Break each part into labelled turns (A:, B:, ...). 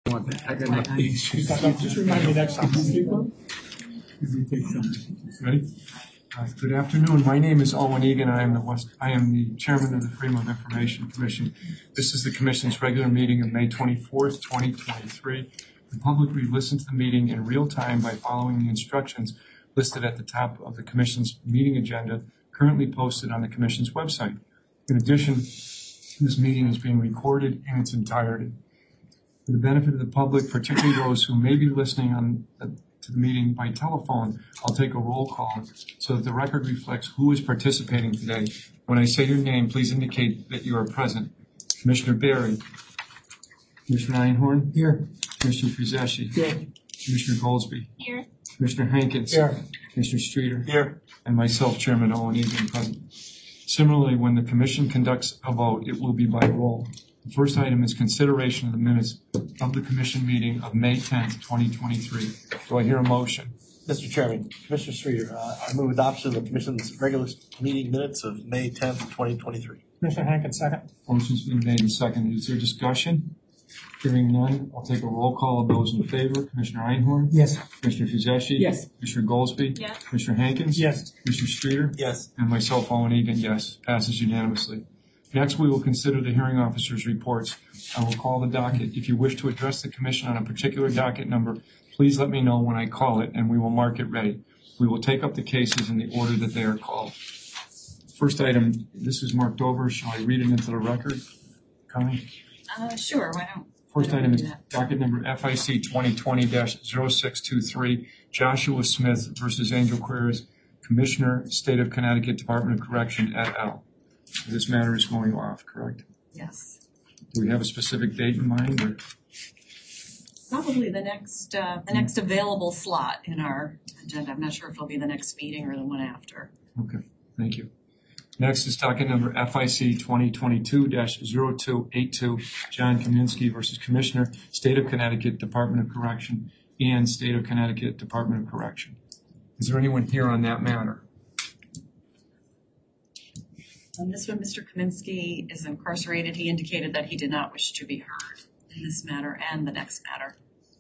A: Just remind me next time.
B: Ready? Good afternoon. My name is Owen Egan. I am the chairman of the Freedom of Information Commission. This is the Commission's regular meeting of May 24th, 2023. The public will listen to the meeting in real time by following the instructions listed at the top of the Commission's meeting agenda, currently posted on the Commission's website. In addition, this meeting is being recorded in its entirety. For the benefit of the public, particularly those who may be listening to the meeting by telephone, I'll take a roll call so that the record reflects who is participating today. When I say your name, please indicate that you are present. Commissioner Barry. Commissioner Einhorn.
A: Here.
B: Commissioner Frizeschi.
A: Here.
B: Commissioner Goldsby.
C: Here.
B: Commissioner Hankins.
A: Here.
B: Commissioner Streeter.
A: Here.
B: And myself, Chairman Owen Egan, present. Similarly, when the Commission conducts a vote, it will be by roll. The first item is consideration of the minutes of the Commission meeting of May 10th, 2023. Do I hear a motion?
D: Mr. Chairman, Commissioner Streeter, I move adoption of the Commission's regular meeting minutes of May 10th, 2023.
A: Commissioner Hankins, second.
B: Motion's been made and seconded. Is there discussion? Hearing none, I'll take a roll call of those in favor. Commissioner Einhorn?
A: Yes.
B: Commissioner Frizeschi?
A: Yes.
B: Commissioner Goldsby?
C: Yes.
B: Commissioner Hankins?
A: Yes.
B: Commissioner Streeter?
D: Yes.
B: And myself, Owen Egan, yes. Passes unanimously. Next, we will consider the hearing officer's reports. I will call the docket. If you wish to address the Commission on a particular docket number, please let me know when I call it, and we will mark it ready. We will take up the cases in the order that they are called. First item, this is marked over. Shall I read it into the record? Connie?
C: Sure, why don't
B: First item is
C: that?
B: docket number FIC 2020-0623, Joshua Smith versus Angel Queers, Commissioner, State of Connecticut Department of Correction, et al. This matter is going off, correct?
C: Yes.
B: Do we have a specific date in mind? Or?
C: Probably the next available slot in our agenda. I'm not sure if it'll be the next meeting or the one after.
B: Okay, thank you. Next is docket number FIC 2022-0282, John Kaminsky versus Commissioner, State of Connecticut Department of Correction and State of Connecticut Department of Correction. Is there anyone here on that matter?
C: On this one, Mr. Kaminsky is incarcerated. He indicated that he did not wish to be heard in this matter and the next matter.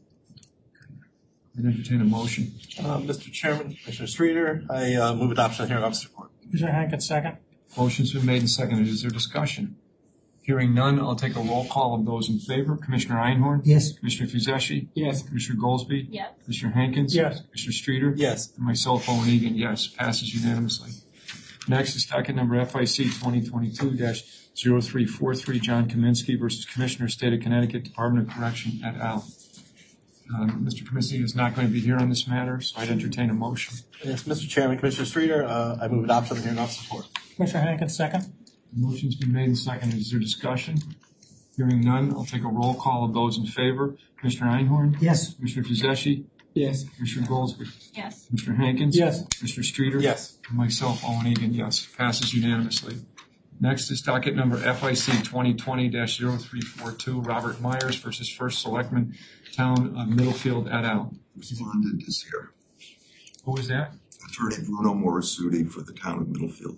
B: I'd entertain a motion.
D: Mr. Chairman, Commissioner Streeter, I move adoption of the hearing officer's report.
A: Commissioner Hankins, second.
B: Motion's been made and seconded. Is there discussion? Hearing none, I'll take a roll call of those in favor. Commissioner Einhorn?
A: Yes.
B: Commissioner Frizeschi?
A: Yes.
B: Commissioner Goldsby?
C: Yes.
B: Commissioner Hankins?
A: Yes.
B: Commissioner Streeter?
D: Yes.
B: And myself, Owen Egan, yes. Passes unanimously. Next is docket number FIC 2022-0343, John Kaminsky versus Commissioner, State of Connecticut Department of Correction, et al. Mr. Kaminsky is not going to be here on this matter, so I'd entertain a motion.
D: Yes, Mr. Chairman, Commissioner Streeter, I move adoption of the hearing officer's report.
A: Commissioner Hankins, second.
B: The motion's been made and seconded. Is there discussion? Hearing none, I'll take a roll call of those in favor. Commissioner Einhorn?
A: Yes.
B: Commissioner Frizeschi?
A: Yes.
B: Commissioner Goldsby?
C: Yes.
B: Commissioner Hankins?
A: Yes.
B: Commissioner Streeter?
D: Yes.
B: And myself, Owen Egan, yes. Passes unanimously. Next is docket number FIC 2020-0342, Robert Myers versus First Selectman, Town of Middlefield, et al.
E: Respondent is here.
B: Who is that?
E: Attorney Bruno Morisuti for the Town of Middlefield.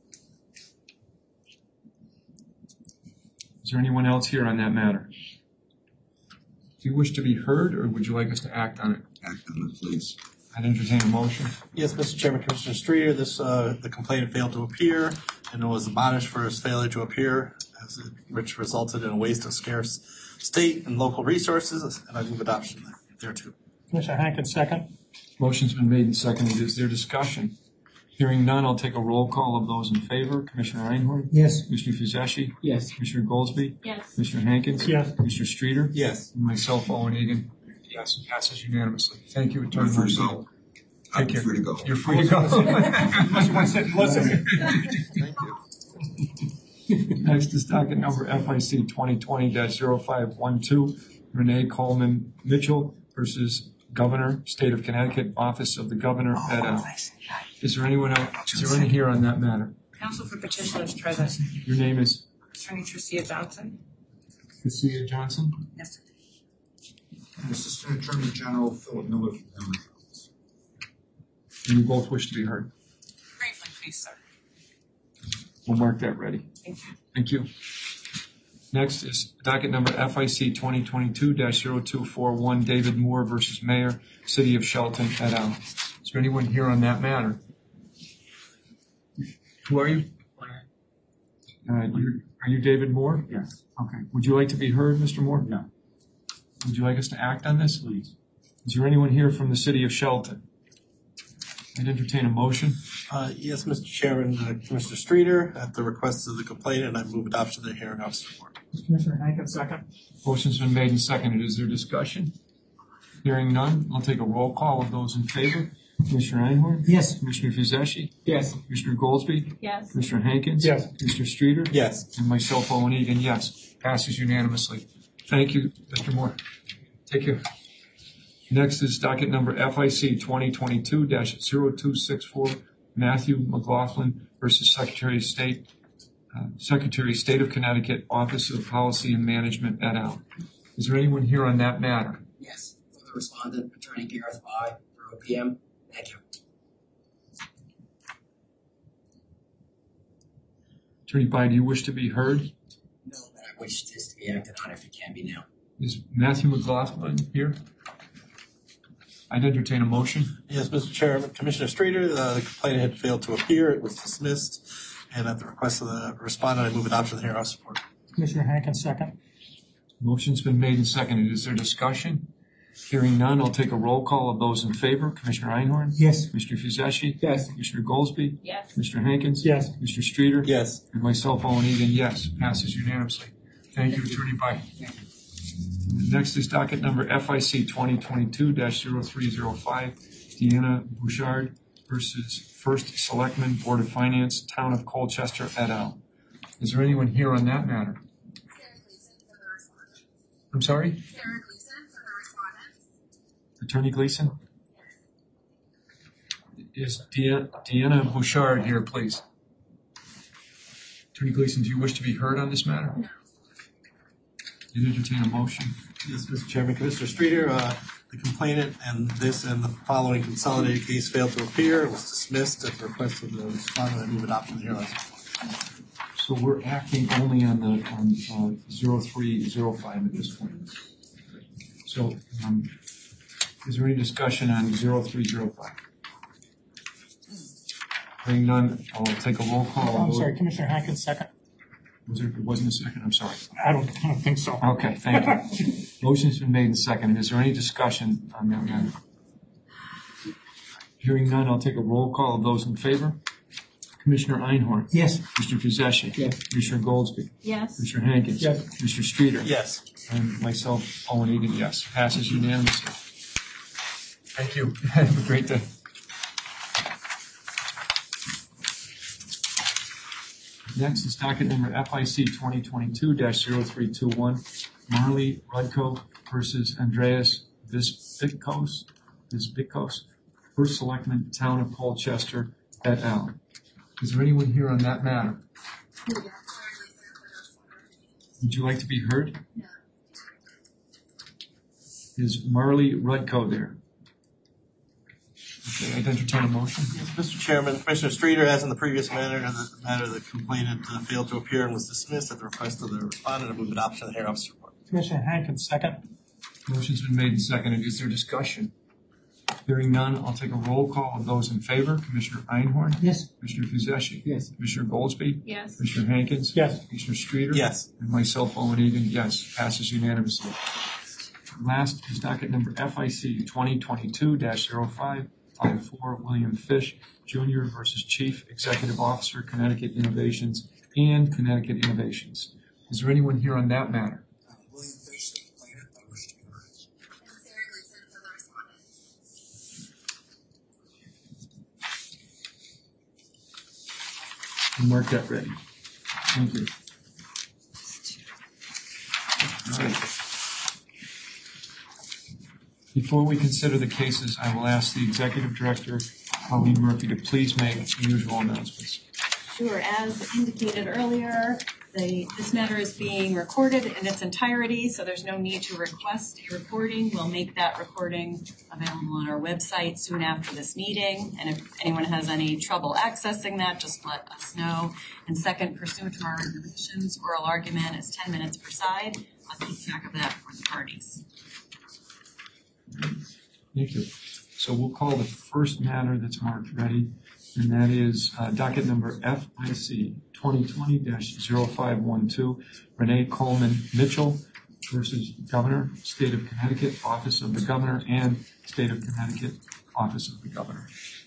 B: Is there anyone else here on that matter? Do you wish to be heard, or would you like us to act on it?
E: Act on it, please.
B: I'd entertain a motion.
D: Yes, Mr. Chairman, Commissioner Streeter, the complainant failed to appear and was admonished for his failure to appear, which resulted in a waste of scarce state and local resources, and I move adoption there too.
A: Commissioner Hankins, second.
B: Motion's been made and seconded. Is there discussion? Hearing none, I'll take a roll call of those in favor. Commissioner Einhorn?
A: Yes.
B: Commissioner Frizeschi?
A: Yes.
B: Commissioner Goldsby?
C: Yes.
B: Commissioner Hankins?
A: Yes.
B: Commissioner Streeter?
D: Yes.
B: And myself, Owen Egan, yes. Passes unanimously. Thank you, Attorney
E: You're free to
B: Morisuti.
E: go. I'm
B: Take care.
E: free to go.
B: You're free to go.
A: Listen.
E: Thank you.
B: Next is docket number FIC 2020-0512, Renee Coleman Mitchell versus Governor, State of Connecticut, Office of the Governor, et al. Is there anyone else? Is there any here on that matter?
F: Counsel for petitioners present.
B: Your name is
F: Attorney Tricia Johnson.
B: Cecilia Johnson.
F: Yes.
G: Assistant Attorney General Philip Miller from Emory Fields.
B: And you both wish to be heard.
F: Briefly, please, sir.
B: We'll mark that ready.
F: Thank you.
B: Thank you. Next is docket number FIC 2022-0241, David Moore versus Mayor, City of Shelton, et al. Is there anyone here on that matter? Who are you? Are you David Moore?
H: Yes.
B: Okay. Would you like to be heard, Mr. Moore?
H: No.
B: Would you like us to act on this?
H: Please.
B: Is there anyone here from the City of Shelton? I'd entertain a motion.
D: Yes, Mr. Chairman, Commissioner Streeter, at the request of the complainant, I move adoption of the hearing officer report.
A: Commissioner Hankins, second.
B: Motion's been made and seconded. Is there discussion? Hearing none, I'll take a roll call of those in favor. Commissioner Einhorn?
A: Yes.
B: Commissioner Fizeschi?
A: Yes.
B: Commissioner Goldsby?
C: Yes.
B: Commissioner Hankins?
A: Yes.
B: Mr. Streeter?
D: Yes.
B: And myself, Owen Egan, yes. Passes unanimously. Thank you, Mr. Moore. Take care. Next is docket number FIC 2022-0264, Matthew McLaughlin versus Secretary of State of Connecticut, Office of Policy and Management, et al. Is there anyone here on that matter?
I: Yes, for the respondent, Attorney Gareth Bai, for OPM. Thank you.
B: Attorney Bai, do you wish to be heard?
I: No, but I wish this to be acted on if it can be now.
B: Is Matthew McLaughlin here? I'd entertain a motion.
D: Yes, Mr. Chairman, Commissioner Streeter, the complainant had failed to appear. It was dismissed. And at the request of the respondent, I move adoption of the hearing officer report.
A: Commissioner Hankins, second.
B: Motion's been made and seconded. Is there discussion? Hearing none, I'll take a roll call of those in favor. Commissioner Einhorn?
A: Yes.
B: Commissioner Fizeschi?
A: Yes.
B: Commissioner Goldsby?
C: Yes.
B: Commissioner Hankins?
A: Yes.
B: Mr. Streeter?
D: Yes.
B: And myself, Owen Egan, yes. Passes unanimously. Thank you, Attorney Bai. Next is docket number FIC 2022-0305, Deanna Bouchard versus First Selectman, Board of Finance, Town of Colchester, et al. Is there anyone here on that matter? I'm sorry? Attorney Gleason? Is Deanna Bouchard here, please? Attorney Gleason, do you wish to be heard on this matter? No. You entertain a motion?
D: Yes, Mr. Chairman, Commissioner Streeter, the complainant and this and the following consolidated case failed to appear. It was dismissed at the request of the respondent. I move adoption of the hearing officer report.
B: So we're acting only on 0305 at this point. So is there any discussion on 0305? Hearing none, I'll take a roll call.
A: I'm sorry, Commissioner Hankins, second.
B: It wasn't a second, I'm sorry.
A: I don't think so.
B: Okay, thank you. Motion's been made and seconded. Is there any discussion on that matter? Hearing none, I'll take a roll call of those in favor. Commissioner Einhorn?
A: Yes.
B: Mr. Fizeschi?
A: Yes.
B: Commissioner Goldsby?
C: Yes.
B: Commissioner Hankins?
A: Yes.
B: Mr. Streeter?
D: Yes.
B: And myself, Owen Egan, yes. Passes unanimously. Thank you. Have a great day. Next is docket number FIC 2022-0321, Marley Rudko versus Andreas Visbikos, First Selectman, Town of Colchester, et al. Is there anyone here on that matter? Would you like to be heard? No. Is Marley Rudko there? Okay, I'd entertain a motion.
D: Yes, Mr. Chairman, Commissioner Streeter, as in the previous matter, the complainant failed to appear and was dismissed at the request of the respondent. I move adoption of the hearing officer report.
A: Commissioner Hankins, second.
B: Motion's been made and seconded. Is there discussion? Hearing none, I'll take a roll call of those in favor. Commissioner Einhorn?
A: Yes.
B: Commissioner Fizeschi?
A: Yes.
B: Commissioner Goldsby?
C: Yes.
B: Commissioner Hankins?
A: Yes.
B: Commissioner Streeter?
D: Yes.
B: And myself, Owen Egan, yes. Passes unanimously. Last is docket number FIC 2022-0554, William Fish, Jr. versus Chief Executive Officer, Connecticut Innovations and Connecticut Innovations. Is there anyone here on that matter?
G: William Fish, the complainant, I wish to be heard.
B: And mark that ready. Thank you. All right. Before we consider the cases, I will ask the Executive Director, Colleen Murphy, to please make the usual announcements.
C: Sure. As indicated earlier, This matter is being recorded in its entirety, so there's no need to request a recording. We'll make that recording available on our website soon after this meeting. And if anyone has any trouble accessing that, just let us know. And second, pursuant to our regulations, oral argument is 10 minutes per side. I'll keep track of that for the parties.
B: Thank you. So we'll call the first matter that's marked ready, and that is docket number FIC 2020-0512, Renee Coleman Mitchell versus Governor, State of Connecticut, Office of the Governor, and State of Connecticut, Office of the Governor.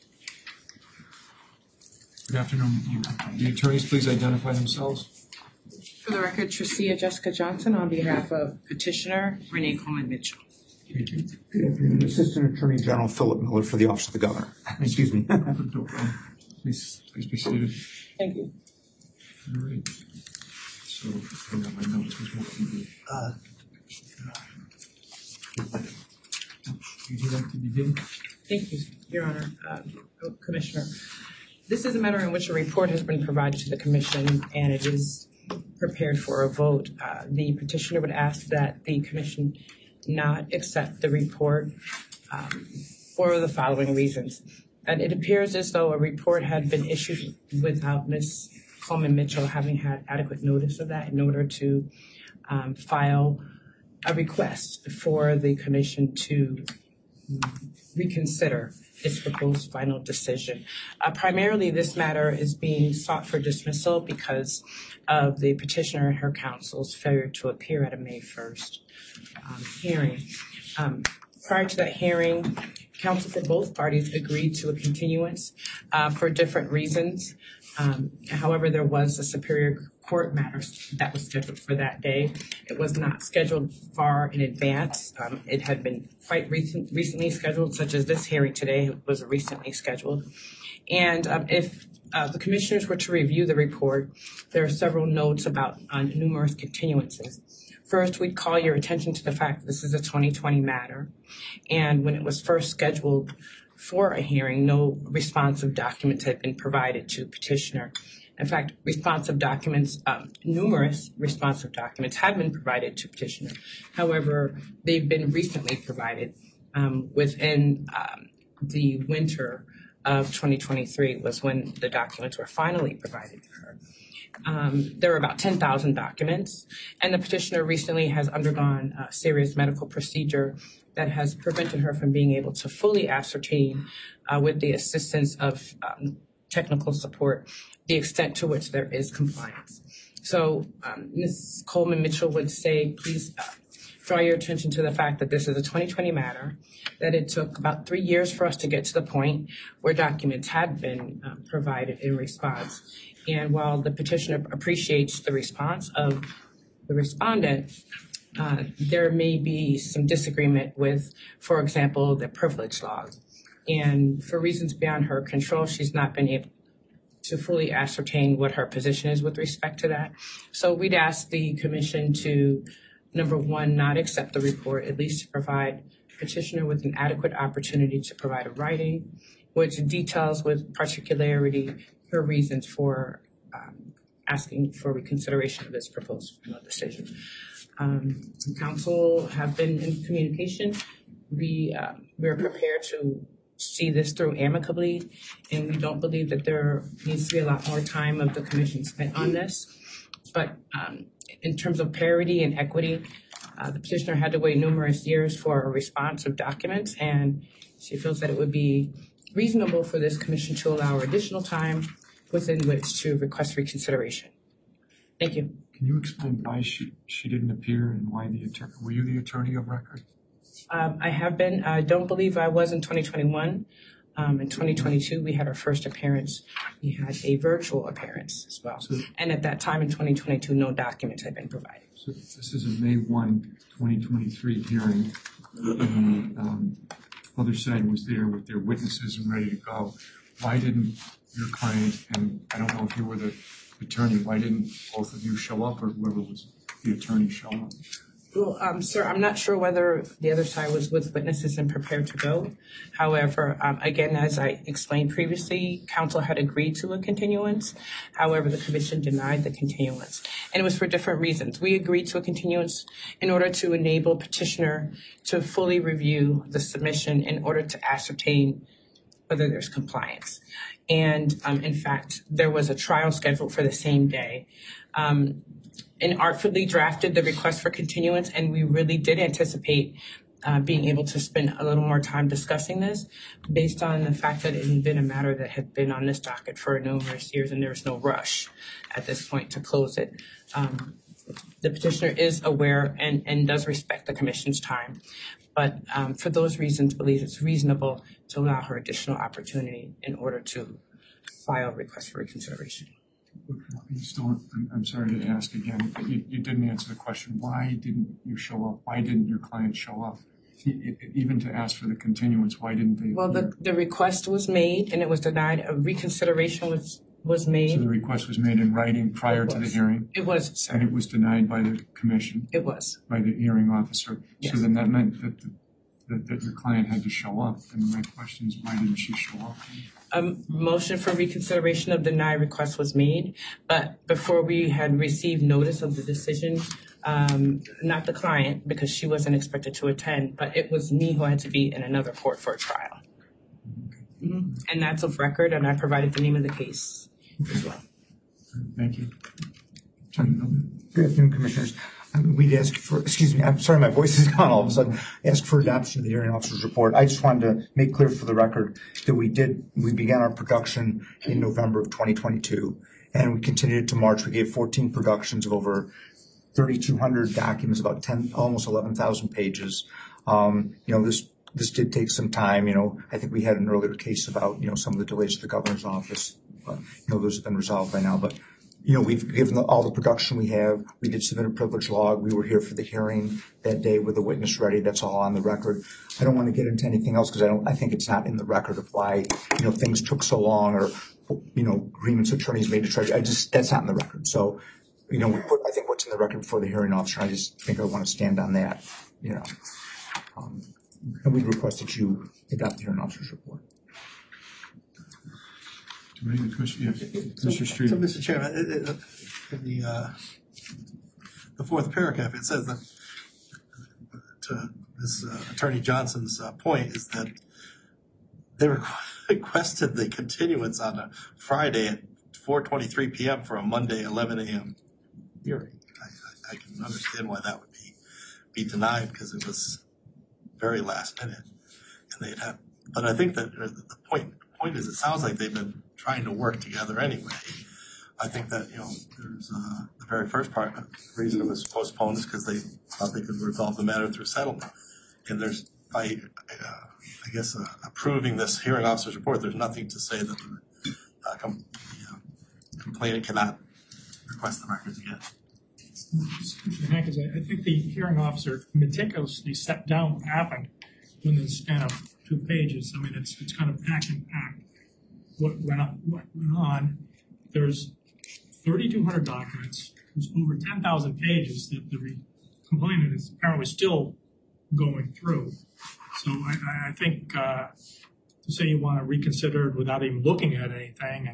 B: Good afternoon. The attorneys please identify themselves.
F: For the record, Tricia Jessica Johnson on behalf of petitioner Renee Coleman Mitchell.
B: Thank you.
G: Good afternoon, Assistant Attorney General Philip Miller for the Office of the Governor. Excuse me.
B: Please be seated.
F: Thank you.
B: All right. So, hang on, my notes was more easy. Would you like to begin?
F: Thank you, Your Honor, Commissioner. This is a matter in which a report has been provided to the Commission, and it is prepared for a vote. The petitioner would ask that the Commission not accept the report for the following reasons. And it appears as though a report had been issued without Ms. Coleman Mitchell having had adequate notice of that in order to file a request for the Commission to reconsider its proposed final decision. Primarily, this matter is being sought for dismissal because of the petitioner and her counsel's failure to appear at a May 1st hearing. Prior to that hearing, counsel for both parties agreed to a continuance for different reasons. However, there was a Superior Court matter that was scheduled for that day. It was not scheduled far in advance. It had been quite recently scheduled, such as this hearing today was recently scheduled. And if the commissioners were to review the report, there are several notes about numerous continuances. First, we'd call your attention to the fact that this is a 2020 matter. And when it was first scheduled for a hearing, no responsive documents had been provided to petitioner. In fact, numerous responsive documents have been provided to petitioner. However, they've been recently provided within the winter of 2023 was when the documents were finally provided to her. There are about 10,000 documents, and the petitioner recently has undergone a serious medical procedure that has prevented her from being able to fully ascertain, with the assistance of technical support, the extent to which there is compliance. So Ms. Coleman Mitchell would say, please draw your attention to the fact that this is a 2020 matter, that it took about 3 years for us to get to the point where documents had been provided in response. And while the petitioner appreciates the response of the respondent, there may be some disagreement with, for example, the privilege log. And for reasons beyond her control, she's not been able to fully ascertain what her position is with respect to that. So we'd ask the commission to, number one, not accept the report, at least to provide petitioner with an adequate opportunity to provide a writing, which details with particularity her reasons for asking for reconsideration of this proposed final decision. Council have been in communication. We are prepared to see this through amicably, and we don't believe that there needs to be a lot more time of the commission spent on this. But in terms of parity and equity, the petitioner had to wait numerous years for a response of documents, and she feels that it would be reasonable for this commission to allow her additional time within which to request reconsideration. Thank you.
B: Can you explain why she didn't appear and why were you the attorney of record?
F: I have been. I don't believe I was in 2021. In 2022, we had our first appearance. We had a virtual appearance as well. And at that time in 2022, no documents had been provided.
B: So this is a May 1, 2023 hearing. And the other side was there with their witnesses and ready to go. Why didn't your client, and I don't know if you were the attorney, why didn't both of you show up or whoever was the attorney show up?
F: Well, sir, I'm not sure whether the other side was with witnesses and prepared to go. However, again, as I explained previously, counsel had agreed to a continuance. However, the commission denied the continuance, and it was for different reasons. We agreed to a continuance in order to enable petitioner to fully review the submission in order to ascertain whether there's compliance. And in fact, there was a trial scheduled for the same day. And artfully drafted the request for continuance, and we really did anticipate being able to spend a little more time discussing this based on the fact that it had been a matter that had been on this docket for numerous years and there was no rush at this point to close it. The petitioner is aware and does respect the commission's time, but for those reasons believes it's reasonable to allow her additional opportunity in order to file a request for reconsideration.
B: I'm sorry to ask again, but you didn't answer the question. Why didn't you show up? Why didn't your client show up? Even to ask for the continuance, why didn't they?
F: Well, the request was made and it was denied. A reconsideration was made.
B: So the request was made in writing prior to the hearing?
F: It was, sir.
B: And it was denied by the commission?
F: It was.
B: By the hearing officer?
F: Yes.
B: So then that meant that your client had to show up. And my question is, why didn't she show up?
F: A motion for reconsideration of denied request was made, but before we had received notice of the decision, not the client, because she wasn't expected to attend, but it was me who had to be in another court for a trial. Mm-hmm. And that's of record, and I provided the name of the case as well.
B: Thank you.
H: Good afternoon, Commissioners. We'd ask for, excuse me, I'm sorry, my voice is gone all of a sudden. Ask for adoption of the hearing officer's report. I just wanted to make clear for the record that we began our production in November of 2022, and we continued to March. We gave 14 productions of over 3,200 documents, about almost 11,000 pages. This did take some time. I think we had an earlier case about, some of the delays at the governor's office. Those have been resolved by now, but we've given all the production we have. We did submit a privilege log. We were here for the hearing that day with the witness ready. That's all on the record. I don't want to get into anything else because I think it's not in the record of why, things took so long or, agreements attorneys made to treasury. That's not in the record. So, I think what's in the record before the hearing officer, I just think I want to stand on that, and we request that you adopt the hearing officer's report.
B: Commissioner Street.
D: So, Mr. Chairman, in the fourth paragraph, it says that to this Attorney Johnson's point is that they requested the continuance on a Friday at 4:23 p.m. for a Monday 11 a.m. hearing. I can understand why that would be denied because it was very last minute, and they'd have. But I think that the point is, it sounds like they've been trying to work together anyway. I think that, there's the very first part, the reason it was postponed is because they thought they could resolve the matter through settlement. And there's, by, approving this hearing officer's report, there's nothing to say that the complainant cannot request the records again.
A: Mr. Hankins, I think the hearing officer meticulously set down what happened in the span of 2 pages. I mean, it's kind of packed and packed. What went on. There's 3,200 documents. There's over 10,000 pages that the complainant is apparently still going through. So I think to say you want to reconsider it without even looking at anything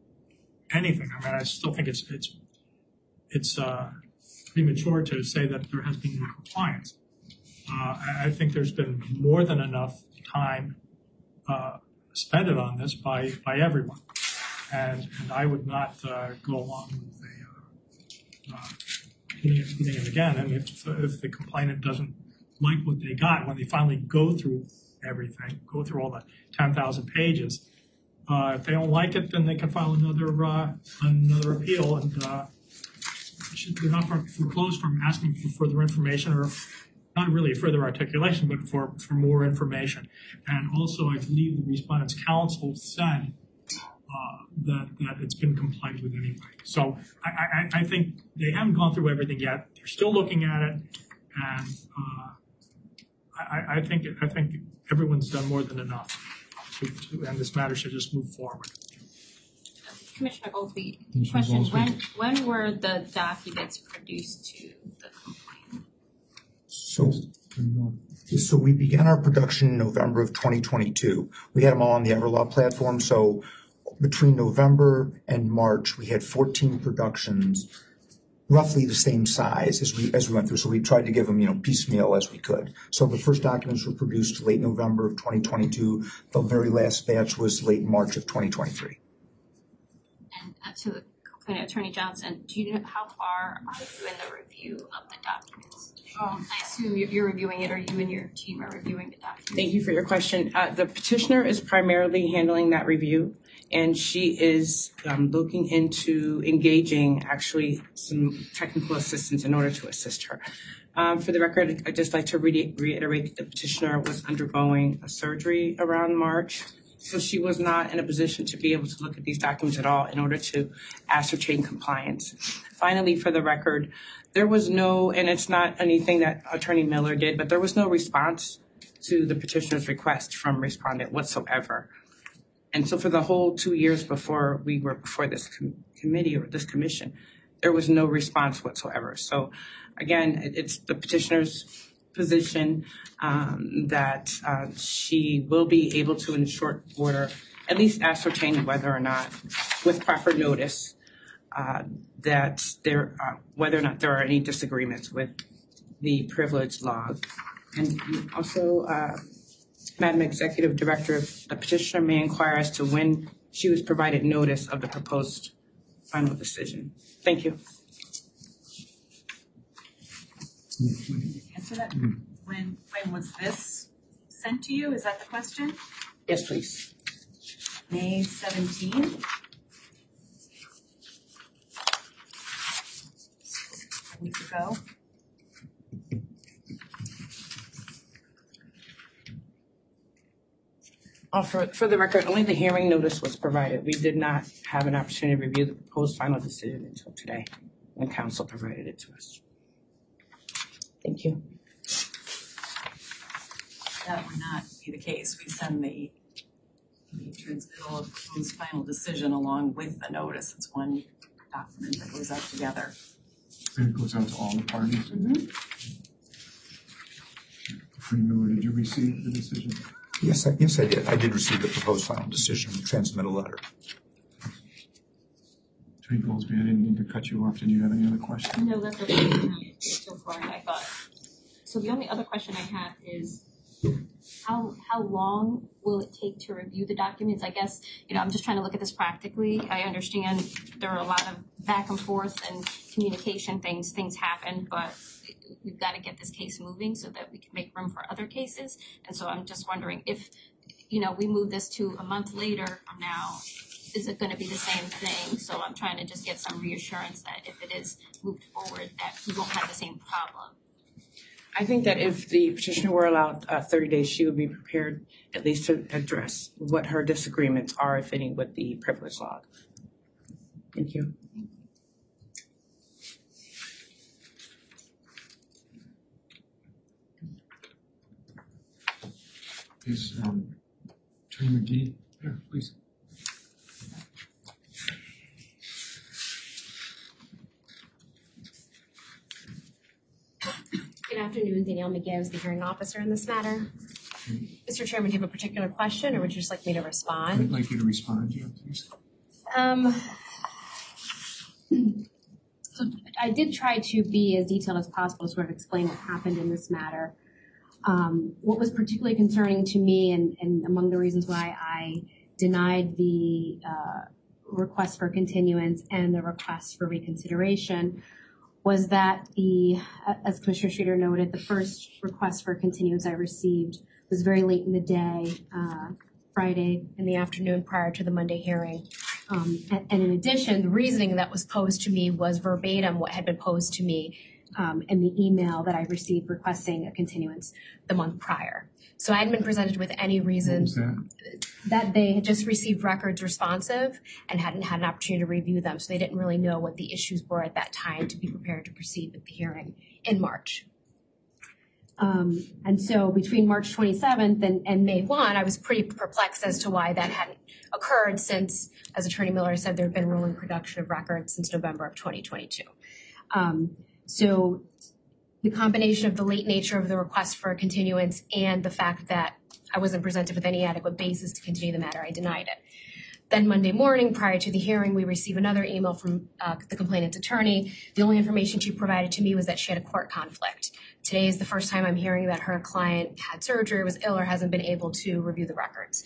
A: I still think it's premature to say that there has been no compliance. I think there's been more than enough time spent on this by everyone, and I would not go along with putting it again. And if the complainant doesn't like what they got when they finally go through everything, go through all the 10,000 pages, if they don't like it, then they can file another appeal, and they're not foreclosed from asking for further information or. Not really further articulation, but for more information. And also, I believe the respondent's counsel said that it's been complied with anyway. So I think they haven't gone through everything yet. They're still looking at it, and I think everyone's done more than enough, and this matter should just move forward.
J: Commissioner Oldby, question: When were the documents produced to the complainant?
H: So we began our production in November of 2022. We had them all on the Everlaw platform. So between November and March, we had 14 productions, roughly the same size as we went through. So we tried to give them, piecemeal as we could. So the first documents were produced late November of 2022. The very last batch was late March of 2023.
J: And to the complainant, Attorney Johnson, do you know how far are you in the review of the documents? I assume you're reviewing it, or you and your team are reviewing the documents.
F: Thank you for your question. The petitioner is primarily handling that review, and she is looking into engaging actually some technical assistance in order to assist her. For the record, I'd just like to reiterate that the petitioner was undergoing a surgery around March, so she was not in a position to be able to look at these documents at all in order to ascertain compliance. Finally, for the record, there was no, and it's not anything that Attorney Miller did, but there was no response to the petitioner's request from respondent whatsoever. And so for the whole 2 years before we were before this committee or this commission, there was no response whatsoever. So again, it's the petitioner's position that she will be able to, in short order, at least ascertain whether or not, with proper notice, that there, whether or not there are any disagreements with the privilege laws. And also, Madam Executive Director, the petitioner may inquire as to when she was provided notice of the proposed final decision. Thank you.
C: Answer that. When was this sent to you? Is that the question?
F: Yes, please.
C: May 17th. A week ago.
F: For the record, only the hearing notice was provided. We did not have an opportunity to review the proposed final decision until today, when council provided it to us. Thank you.
C: That would not be the case. We send the transmittal of proposed final decision along with the notice. It's one document that goes out together.
B: And it goes out to all the parties.
C: Mm-hmm.
B: Attorney Miller, did you receive the decision?
H: Yes, I did. I did receive the proposed final decision, transmittal letter.
B: Attorney Goldsby, I didn't mean to cut you off. Did you have any other questions?
J: No, that's okay. So far, I thought. So the only other question I have is, how long will it take to review the documents? I guess, I'm just trying to look at this practically. I understand there are a lot of back and forth and communication things happen, but we've got to get this case moving so that we can make room for other cases. And so I'm just wondering if, we move this to a month later from now, is it going to be the same thing? So I'm trying to just get some reassurance that if it is moved forward, that we won't have the same problem.
F: I think that if the petitioner were allowed 30 days, she would be prepared at least to address what her disagreements are, if any, with the privilege law. Thank you.
B: Is Attorney McGee here, please?
K: Good afternoon, Danielle McGee. I was the hearing officer in this matter. Mr. Chairman, do you have a particular question, or would you just like me to respond?
B: I'd like you to respond, yeah, please.
K: So I did try to be as detailed as possible to sort of explain what happened in this matter. What was particularly concerning to me, and among the reasons why I denied the request for continuance and the request for reconsideration, was that as Commissioner Streeter noted, the first request for continuance I received was very late in the day, Friday in the afternoon prior to the Monday hearing. And in addition, the reasoning that was posed to me was verbatim what had been posed to me in the email that I received requesting a continuance the month prior. So I hadn't been presented with any reason that they had just received records responsive and hadn't had an opportunity to review them. So they didn't really know what the issues were at that time to be prepared to proceed with the hearing in March. And so between March 27th and May 1, I was pretty perplexed as to why that hadn't occurred since, as Attorney Miller said, there had been rolling production of records since November of 2022. So the combination of the late nature of the request for a continuance and the fact that I wasn't presented with any adequate basis to continue the matter, I denied it. Then Monday morning, prior to the hearing, we received another email from the complainant's attorney. The only information she provided to me was that she had a court conflict. Today is the first time I'm hearing that her client had surgery, was ill, or hasn't been able to review the records.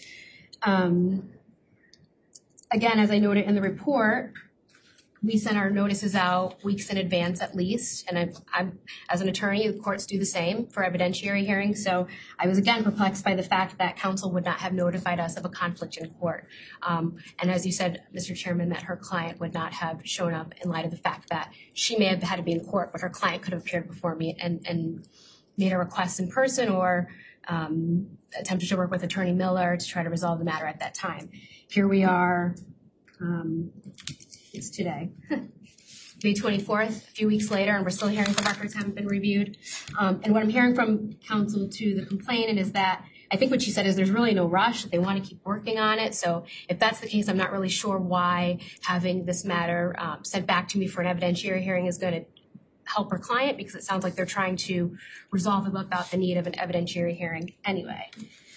K: Again, as I noted in the report, we send our notices out weeks in advance at least, and I'm as an attorney, the courts do the same for evidentiary hearings. So I was again perplexed by the fact that counsel would not have notified us of a conflict in court. And as you said, Mr. Chairman, that her client would not have shown up in light of the fact that she may have had to be in court, but her client could have appeared before me and made a request in person or attempted to work with Attorney Miller to try to resolve the matter at that time. Here we are. It's today, May 24th, a few weeks later, and we're still hearing the records haven't been reviewed. And what I'm hearing from counsel to the complainant is that I think what she said is there's really no rush. They want to keep working on it. So if that's the case, I'm not really sure why having this matter sent back to me for an evidentiary hearing is going to help her client, because it sounds like they're trying to resolve about the need of an evidentiary hearing anyway.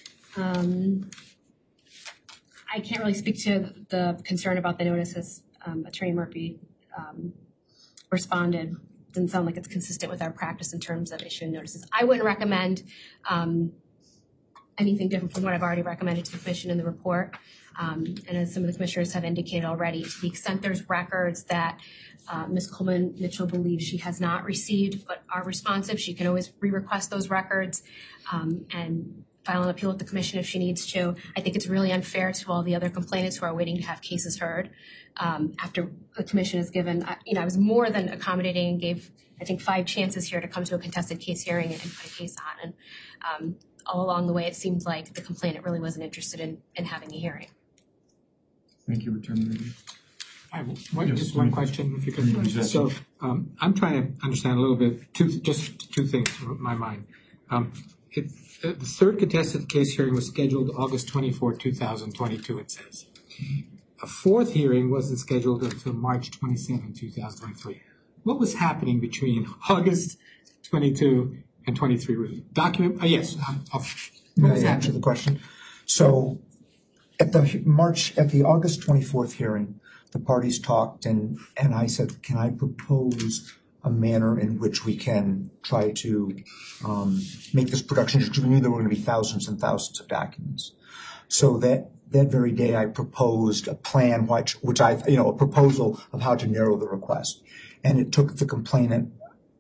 K: I can't really speak to the concern about the notices. Attorney Murphy responded. Didn't sound like it's consistent with our practice in terms of issuing notices. I wouldn't recommend anything different from what I've already recommended to the commission in the report. And as some of the commissioners have indicated already, to the extent there's records that Ms. Coleman Mitchell believes she has not received but are responsive, she can always re-request those records and file an appeal with the commission if she needs to. I think it's really unfair to all the other complainants who are waiting to have cases heard. After the commission is given, I was more than accommodating and gave, I think, 5 chances here to come to a contested case hearing and put a case on. And all along the way, it seemed like the complainant really wasn't interested in having a hearing.
B: Thank you, Attorney Murphy.
L: I have just one question, if you could. So I'm trying to understand a little bit, just two things in my mind. The third contested case hearing was scheduled August 24, 2022, it says. A fourth hearing wasn't scheduled until March 27, 2023. What was happening between August 22 and 23? Document, yes.
H: May I answer the question? So at the August 24th hearing, the parties talked and I said, can I propose a manner in which we can try to make this production, because we knew there were going to be thousands and thousands of documents. So that very day I proposed a plan, which a proposal of how to narrow the request. And it took the complainant,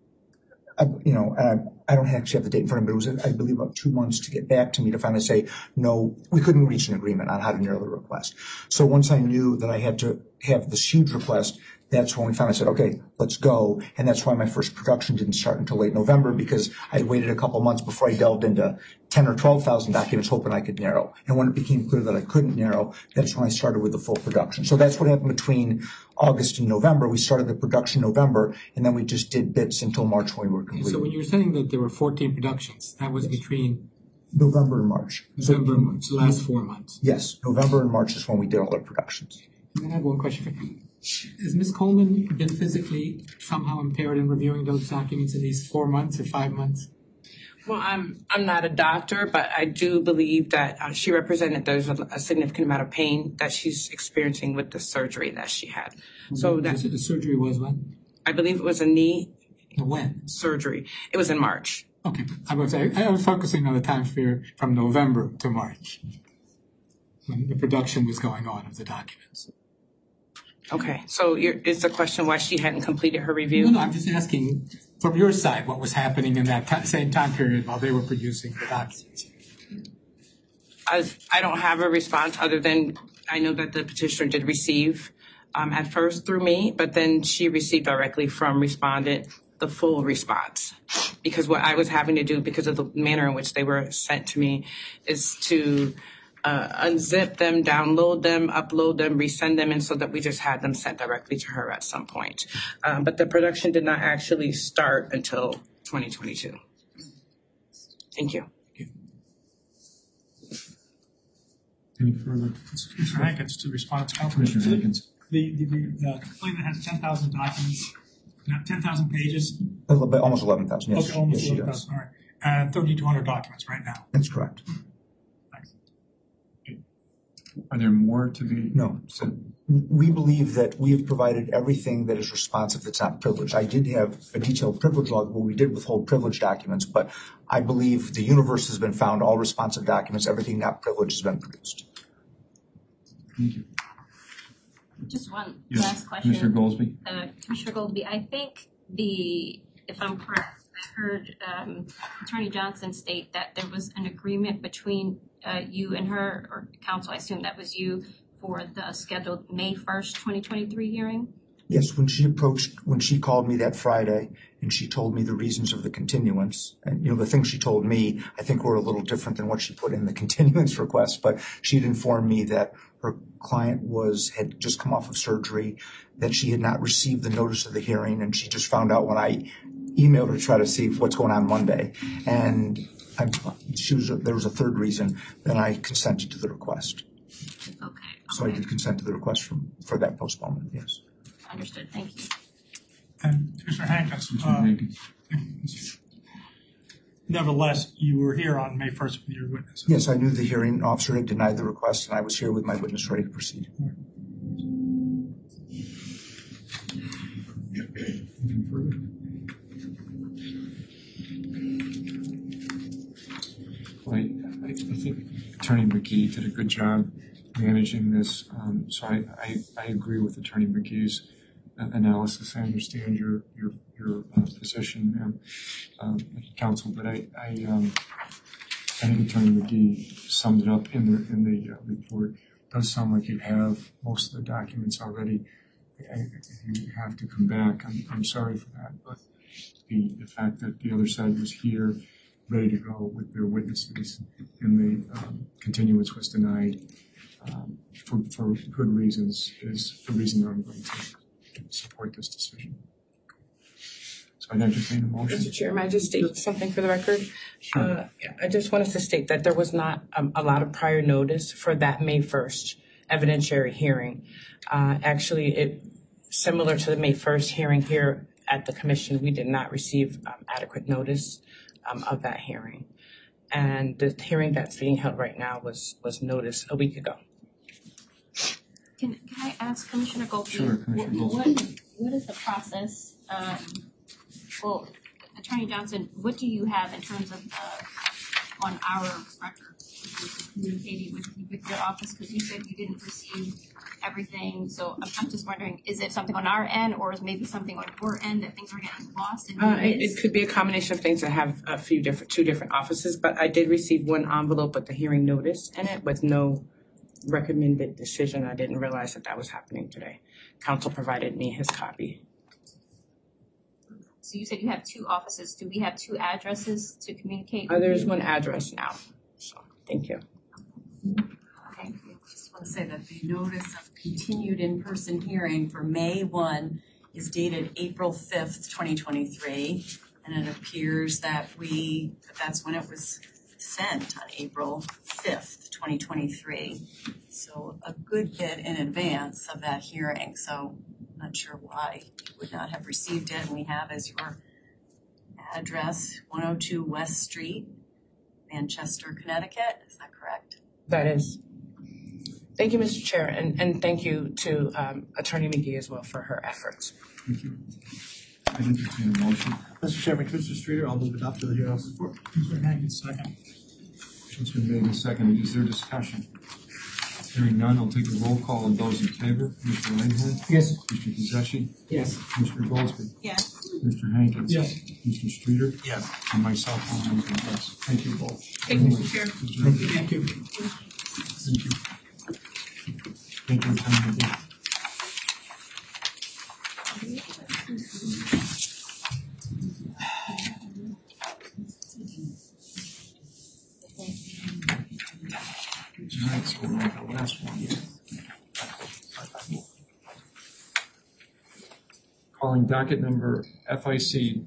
H: and I don't actually have the date in front of me, but it was, I believe, about 2 months to get back to me to finally say, no, we couldn't reach an agreement on how to narrow the request. So once I knew that I had to have this huge request, that's when we finally said, okay, let's go. And that's why my first production didn't start until late November, because I waited a couple months before I delved into 10 or 12,000 documents hoping I could narrow. And when it became clear that I couldn't narrow, that's when I started with the full production. So that's what happened between August and November. We started the production in November, and then we just did bits until March when we were complete.
L: So when you were saying that there were 14 productions, that was between
H: November and March.
L: November and March, the last 4 months.
H: Yes, November and March is when we did all our productions.
L: And then I have one question for you. Has Ms. Coleman been physically somehow impaired in reviewing those documents in these 4 months or 5 months?
F: Well, I'm not a doctor, but I do believe that she represented there's a significant amount of pain that she's experiencing with the surgery that she had. So that
L: the surgery was when?
F: I believe it was a knee
L: when?
F: Surgery. It was in March.
L: Okay. I was focusing on the time period from November to March when the production was going on of the documents.
F: Okay, so is the question why she hadn't completed her review?
L: No, I'm just asking from your side what was happening in that same time period while they were producing the documents.
F: I don't have a response other than I know that the petitioner did receive at first through me, but then she received directly from respondent the full response. Because what I was having to do, because of the manner in which they were sent to me, is to unzip them, download them, upload them, resend them, and so that we just had them sent directly to her at some point. But the production did not actually start until 2022. Thank you.
B: Any further?
A: Commissioner Hankins, to respond to counsel.
B: Commissioner Hankins.
A: The complaint that has 10,000 documents, not 10,000 pages,
H: Almost 11,000, yes.
A: Okay, almost
H: Yes, she
A: 11,000,
H: does.
A: all right. And 3,200 documents right now.
H: That's correct.
B: Are there more to be?
H: No. So we believe that we have provided everything that is responsive that's not privileged. I did have a detailed privilege log where we did withhold privileged documents, but I believe the universe has been found, all responsive documents, everything not privileged has been produced.
B: Thank you.
J: Just one
B: Yes,
J: last question.
B: Commissioner Goldsby.
J: Commissioner Goldsby, I think if I'm correct, I heard Attorney Johnson state that there was an agreement between you and her, or counsel, I assume that was you, for the scheduled May 1st, 2023 hearing?
H: Yes, when she called me that Friday and she told me the reasons of the continuance, and the things she told me, I think were a little different than what she put in the continuance request, but she'd informed me that her client had just come off of surgery, that she had not received the notice of the hearing, and she just found out when I emailed her to try to see what's going on Monday. And there was a third reason, then I consented to the request.
J: Okay.
H: So I did consent to the request for that postponement, yes.
J: Understood, thank you.
A: And Commissioner Hankins,
B: Hankins.
A: nevertheless, you were here on May 1st with your witnesses.
H: Yes, I knew the hearing officer had denied the request, and I was here with my witness ready to proceed.
B: Anything further? Well, I think Attorney McGee did a good job managing this. So I agree with Attorney McGee's analysis. I understand your position, counsel, but I think Attorney McGee summed it up in the report. It does sound like you have most of the documents already. You have to come back. I'm sorry for that, but the fact that the other side was here, ready to go with their witnesses, and the continuance was denied for good reasons is the reason I'm going to support this decision. So I entertain a motion.
F: Mr. Chair, may I just state something for the record?
B: Sure.
F: I just wanted to state that there was not a lot of prior notice for that May 1st evidentiary hearing. Actually, similar to the May 1st hearing here at the commission, we did not receive adequate notice of that hearing. And the hearing that's being held right now was noticed a week ago.
J: Can I ask Commissioner Goldsby?
B: Sure, Commissioner Goldsby.
J: What is the process? Well, Attorney Johnson, what do you have in terms of on our record communicating with your office? Because you said you didn't receive everything. So I'm just wondering, is it something on our end, or is maybe something on your end that things are getting lost?
F: It could be a combination of things that have two different offices, but I did receive one envelope with the hearing notice in it with no recommended decision. I didn't realize that was happening today. Counsel provided me his copy.
J: So you said you have two offices. Do we have two addresses to communicate?
F: There's one address now. So thank you.
C: Thank you. I just want to say that the notice of continued in-person hearing for May 1 is dated April 5th, 2023. And it appears that that's when it was sent, on April 5th, 2023. So a good bit in advance of that hearing. So I'm not sure why you would not have received it. And we have as your address 102 West Street, Manchester, Connecticut. Is that correct?
F: That is. Thank you, Mr. Chair, and thank you to Attorney McGee as well for her efforts.
B: Thank you. I entertain a motion.
D: Mr. Chairman, Commissioner Streeter, I'll move it up to the hearing officer's report.
A: Commissioner Hankins, second.
B: Motion's been made and seconded. Is there discussion? Hearing none, I'll take a roll call on those in favor. Mr. Langford?
L: Yes.
B: Mr. Gizzeshi?
L: Yes.
B: Mr. Goldsby?
C: Yes.
B: Mr. Hankins?
A: Yes.
B: Mr. Streeter?
D: Yes.
B: And myself, I'll vote yes. Thank you both.
F: Thank you, Mr. Chair.
A: Thank you.
B: Thank you. Thank you, Attorney McGee. All right, so we're on the last one. Calling docket number FIC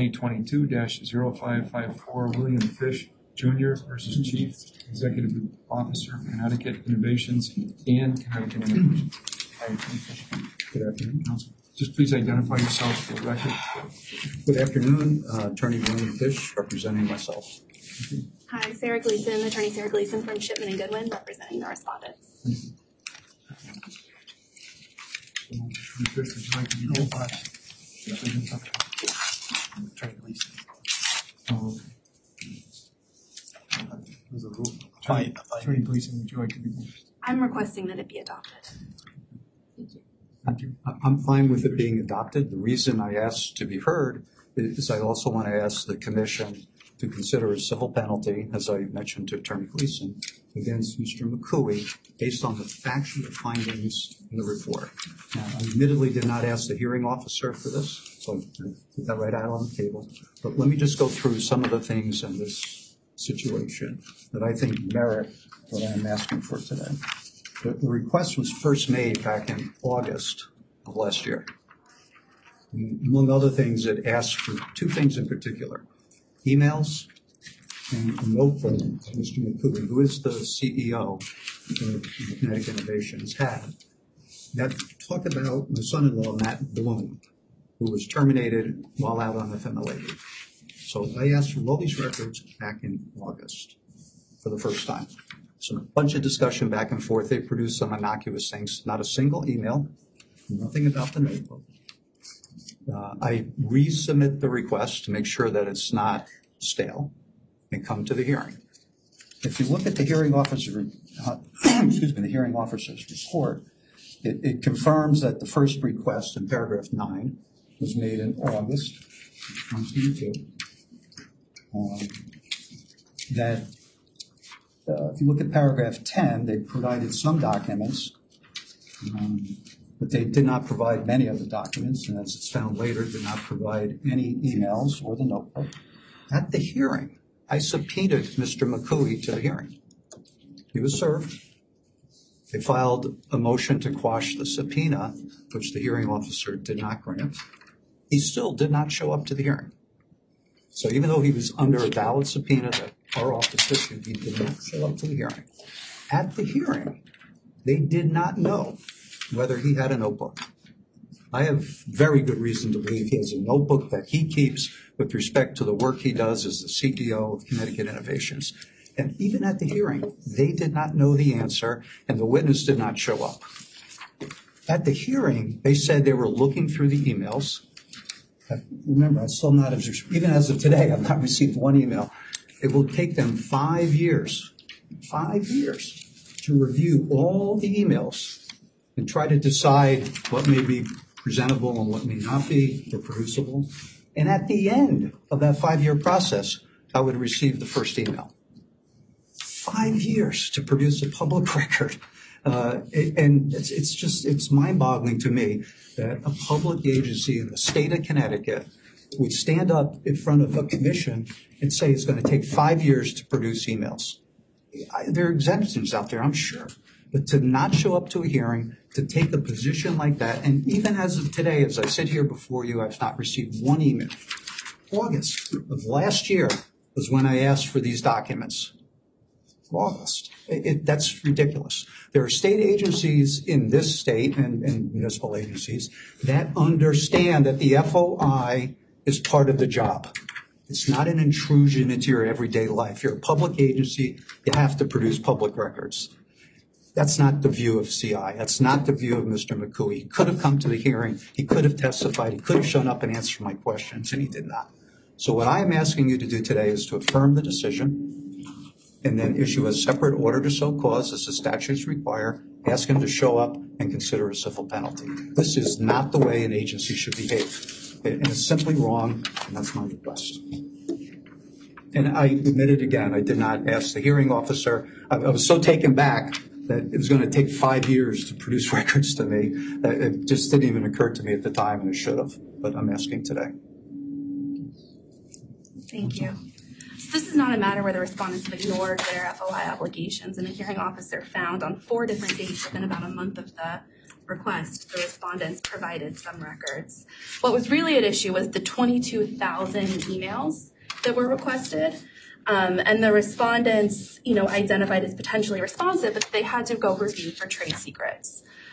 B: 2022-0554, William Fish Jr. versus Chief Executive Officer, Connecticut Innovations and Connecticut Innovations. Good afternoon, Council. Just please identify yourself for the record.
M: Good afternoon, Attorney William Fish, representing myself.
N: Hi, Sarah Gleason, Attorney Sarah Gleason from Shipman and Goodwin, representing the respondents.
B: Attorney Fish, would you like to be identified?
D: Attorney Gleason.
B: Oh, okay. Attorney Gleason, would you like to be?
N: I'm requesting that it be adopted.
B: Thank you.
M: I'm fine with it being adopted. The reason I asked to be heard is I also want to ask the commission to consider a civil penalty, as I mentioned to Attorney Gleason, against Mr. McCooey based on the factual findings in the report. Now, I admittedly did not ask the hearing officer for this, so I put that right out on the table. But let me just go through some of the things in this situation that I think merit what I'm asking for today. The request was first made back in August of last year. And among other things, it asked for two things in particular: emails and a note from Mr. McCooey, who is the CEO of Connecticut Innovations, had that talked about my son-in-law, Matt Bloom, who was terminated while out on FMLA leave. So I asked for all these records back in August for the first time. So a bunch of discussion back and forth. They produced some innocuous things, not a single email, nothing about the notebook. I resubmit the request to make sure that it's not stale and come to the hearing. If you look at the hearing officer, the hearing officer's report, it confirms that the first request in paragraph 9 was made in August 2022. If you look at paragraph 10, they provided some documents, but they did not provide many of the documents, and as it's found later, did not provide any emails or the notebook. At the hearing, I subpoenaed Mr. McCooey to the hearing. He was served. They filed a motion to quash the subpoena, which the hearing officer did not grant. He still did not show up to the hearing. So even though he was under a valid subpoena that our office issued, he did not show up to the hearing. At the hearing, they did not know whether he had a notebook. I have very good reason to believe he has a notebook that he keeps with respect to the work he does as the CEO of Connecticut Innovations. And even at the hearing, they did not know the answer, and the witness did not show up. At the hearing, they said they were looking through the emails. Remember, I still not, even as of today, I've not received one email. It will take them 5 years to review all the emails and try to decide what may be presentable and what may not be reproducible. And at the end of that 5-year process, I would receive the first email. 5 years to produce a public record. And it's mind-boggling to me that a public agency in the state of Connecticut would stand up in front of a commission and say it's going to take 5 years to produce emails. There are exemptions out there, I'm sure. But to not show up to a hearing, to take a position like that, and even as of today, as I sit here before you, I've not received one email. August of last year was when I asked for these documents. August. That's ridiculous. There are state agencies in this state and municipal agencies that understand that the FOI is part of the job. It's not an intrusion into your everyday life. You're a public agency. You have to produce public records. That's not the view of CI. That's not the view of Mr. McCooey. He could have come to the hearing. He could have testified. He could have shown up and answered my questions, and he did not. So what I am asking you to do today is to affirm the decision and then issue a separate order to show cause, as the statutes require, ask him to show up and consider a civil penalty. This is not the way an agency should behave. And it's simply wrong, and that's my request. And I admit it again, I did not ask the hearing officer. I was so taken back that it was going to take 5 years to produce records to me. It just didn't even occur to me at the time, and it should have. But I'm asking today.
N: Thank you. This is not a matter where the respondents have ignored their FOI obligations, and the hearing officer found on 4 different dates within about a month of the request, the respondents provided some records. What was really at issue was the 22,000 emails that were requested, and the respondents, identified as potentially responsive, but they had to go review for trade secrets.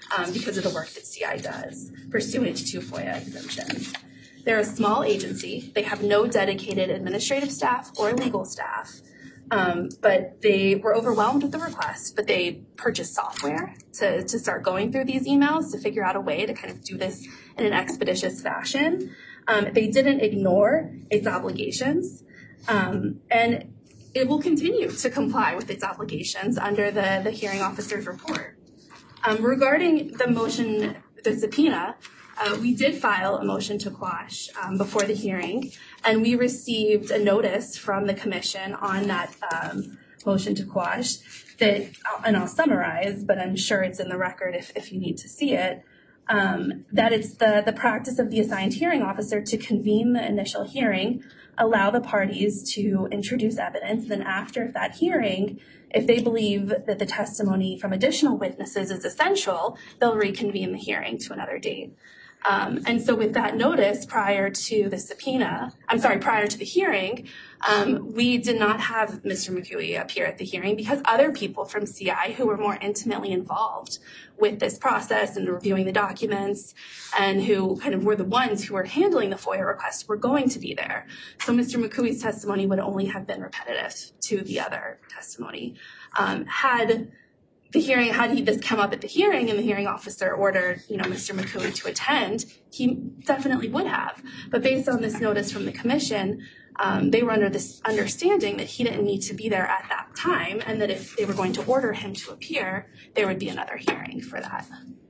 N: because of the work that CI does pursuant to FOIA exemptions. They're a small agency. They have no dedicated administrative staff or legal staff. But they were overwhelmed with the request, but they purchased software to start going through these emails to figure out a way to kind of do this in an expeditious fashion. They didn't ignore its obligations, and it will continue to comply with its obligations under the hearing officer's report. Regarding the subpoena, we did file a motion to quash before the hearing, and we received a notice from the commission on that motion to quash that, and I'll summarize, but I'm sure it's in the record if you need to see it, that it's the practice of the assigned hearing officer to convene the initial hearing, allow the parties to introduce evidence, then after that hearing, if they believe that the testimony from additional witnesses is essential, they'll reconvene the hearing to another date. And so with that notice prior to the hearing, we did not have Mr. McCooey appear at the hearing because other people from CI who were more intimately involved with this process and reviewing the documents and who kind of were the ones who were handling the FOIA request were going to be there. So Mr. McCooey's testimony would only have been repetitive to the other testimony. Had this come up at the hearing and the hearing officer ordered, Mr. McCooey to attend, he definitely would have. But based on this notice from the commission, they were under this understanding that he didn't need to be there at that time, and that if they were going to order him to appear, there would be another hearing for that.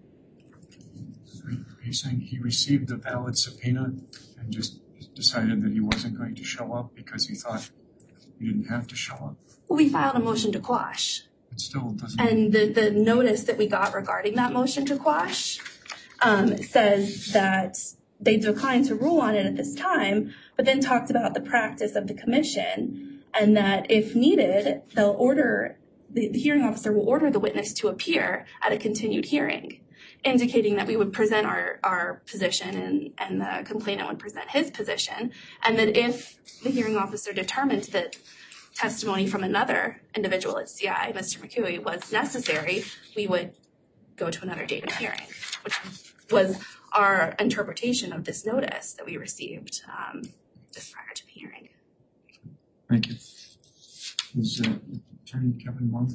B: Are you saying he received a valid subpoena and just decided that he wasn't going to show up because he thought he didn't have to show up?
N: Well, we filed a motion to quash.
B: It still doesn't.
N: And the notice that we got regarding that motion to quash says that they declined to rule on it at this time, but then talked about the practice of the commission and that if needed, the hearing officer will order the witness to appear at a continued hearing, indicating that we would present our position and the complainant would present his position, and that if the hearing officer determined that testimony from another individual at CI, Mr. McCooey, was necessary, we would go to another date of hearing, which was our interpretation of this notice that we received just prior to the hearing.
B: Thank you. Is Attorney Kevin Monk?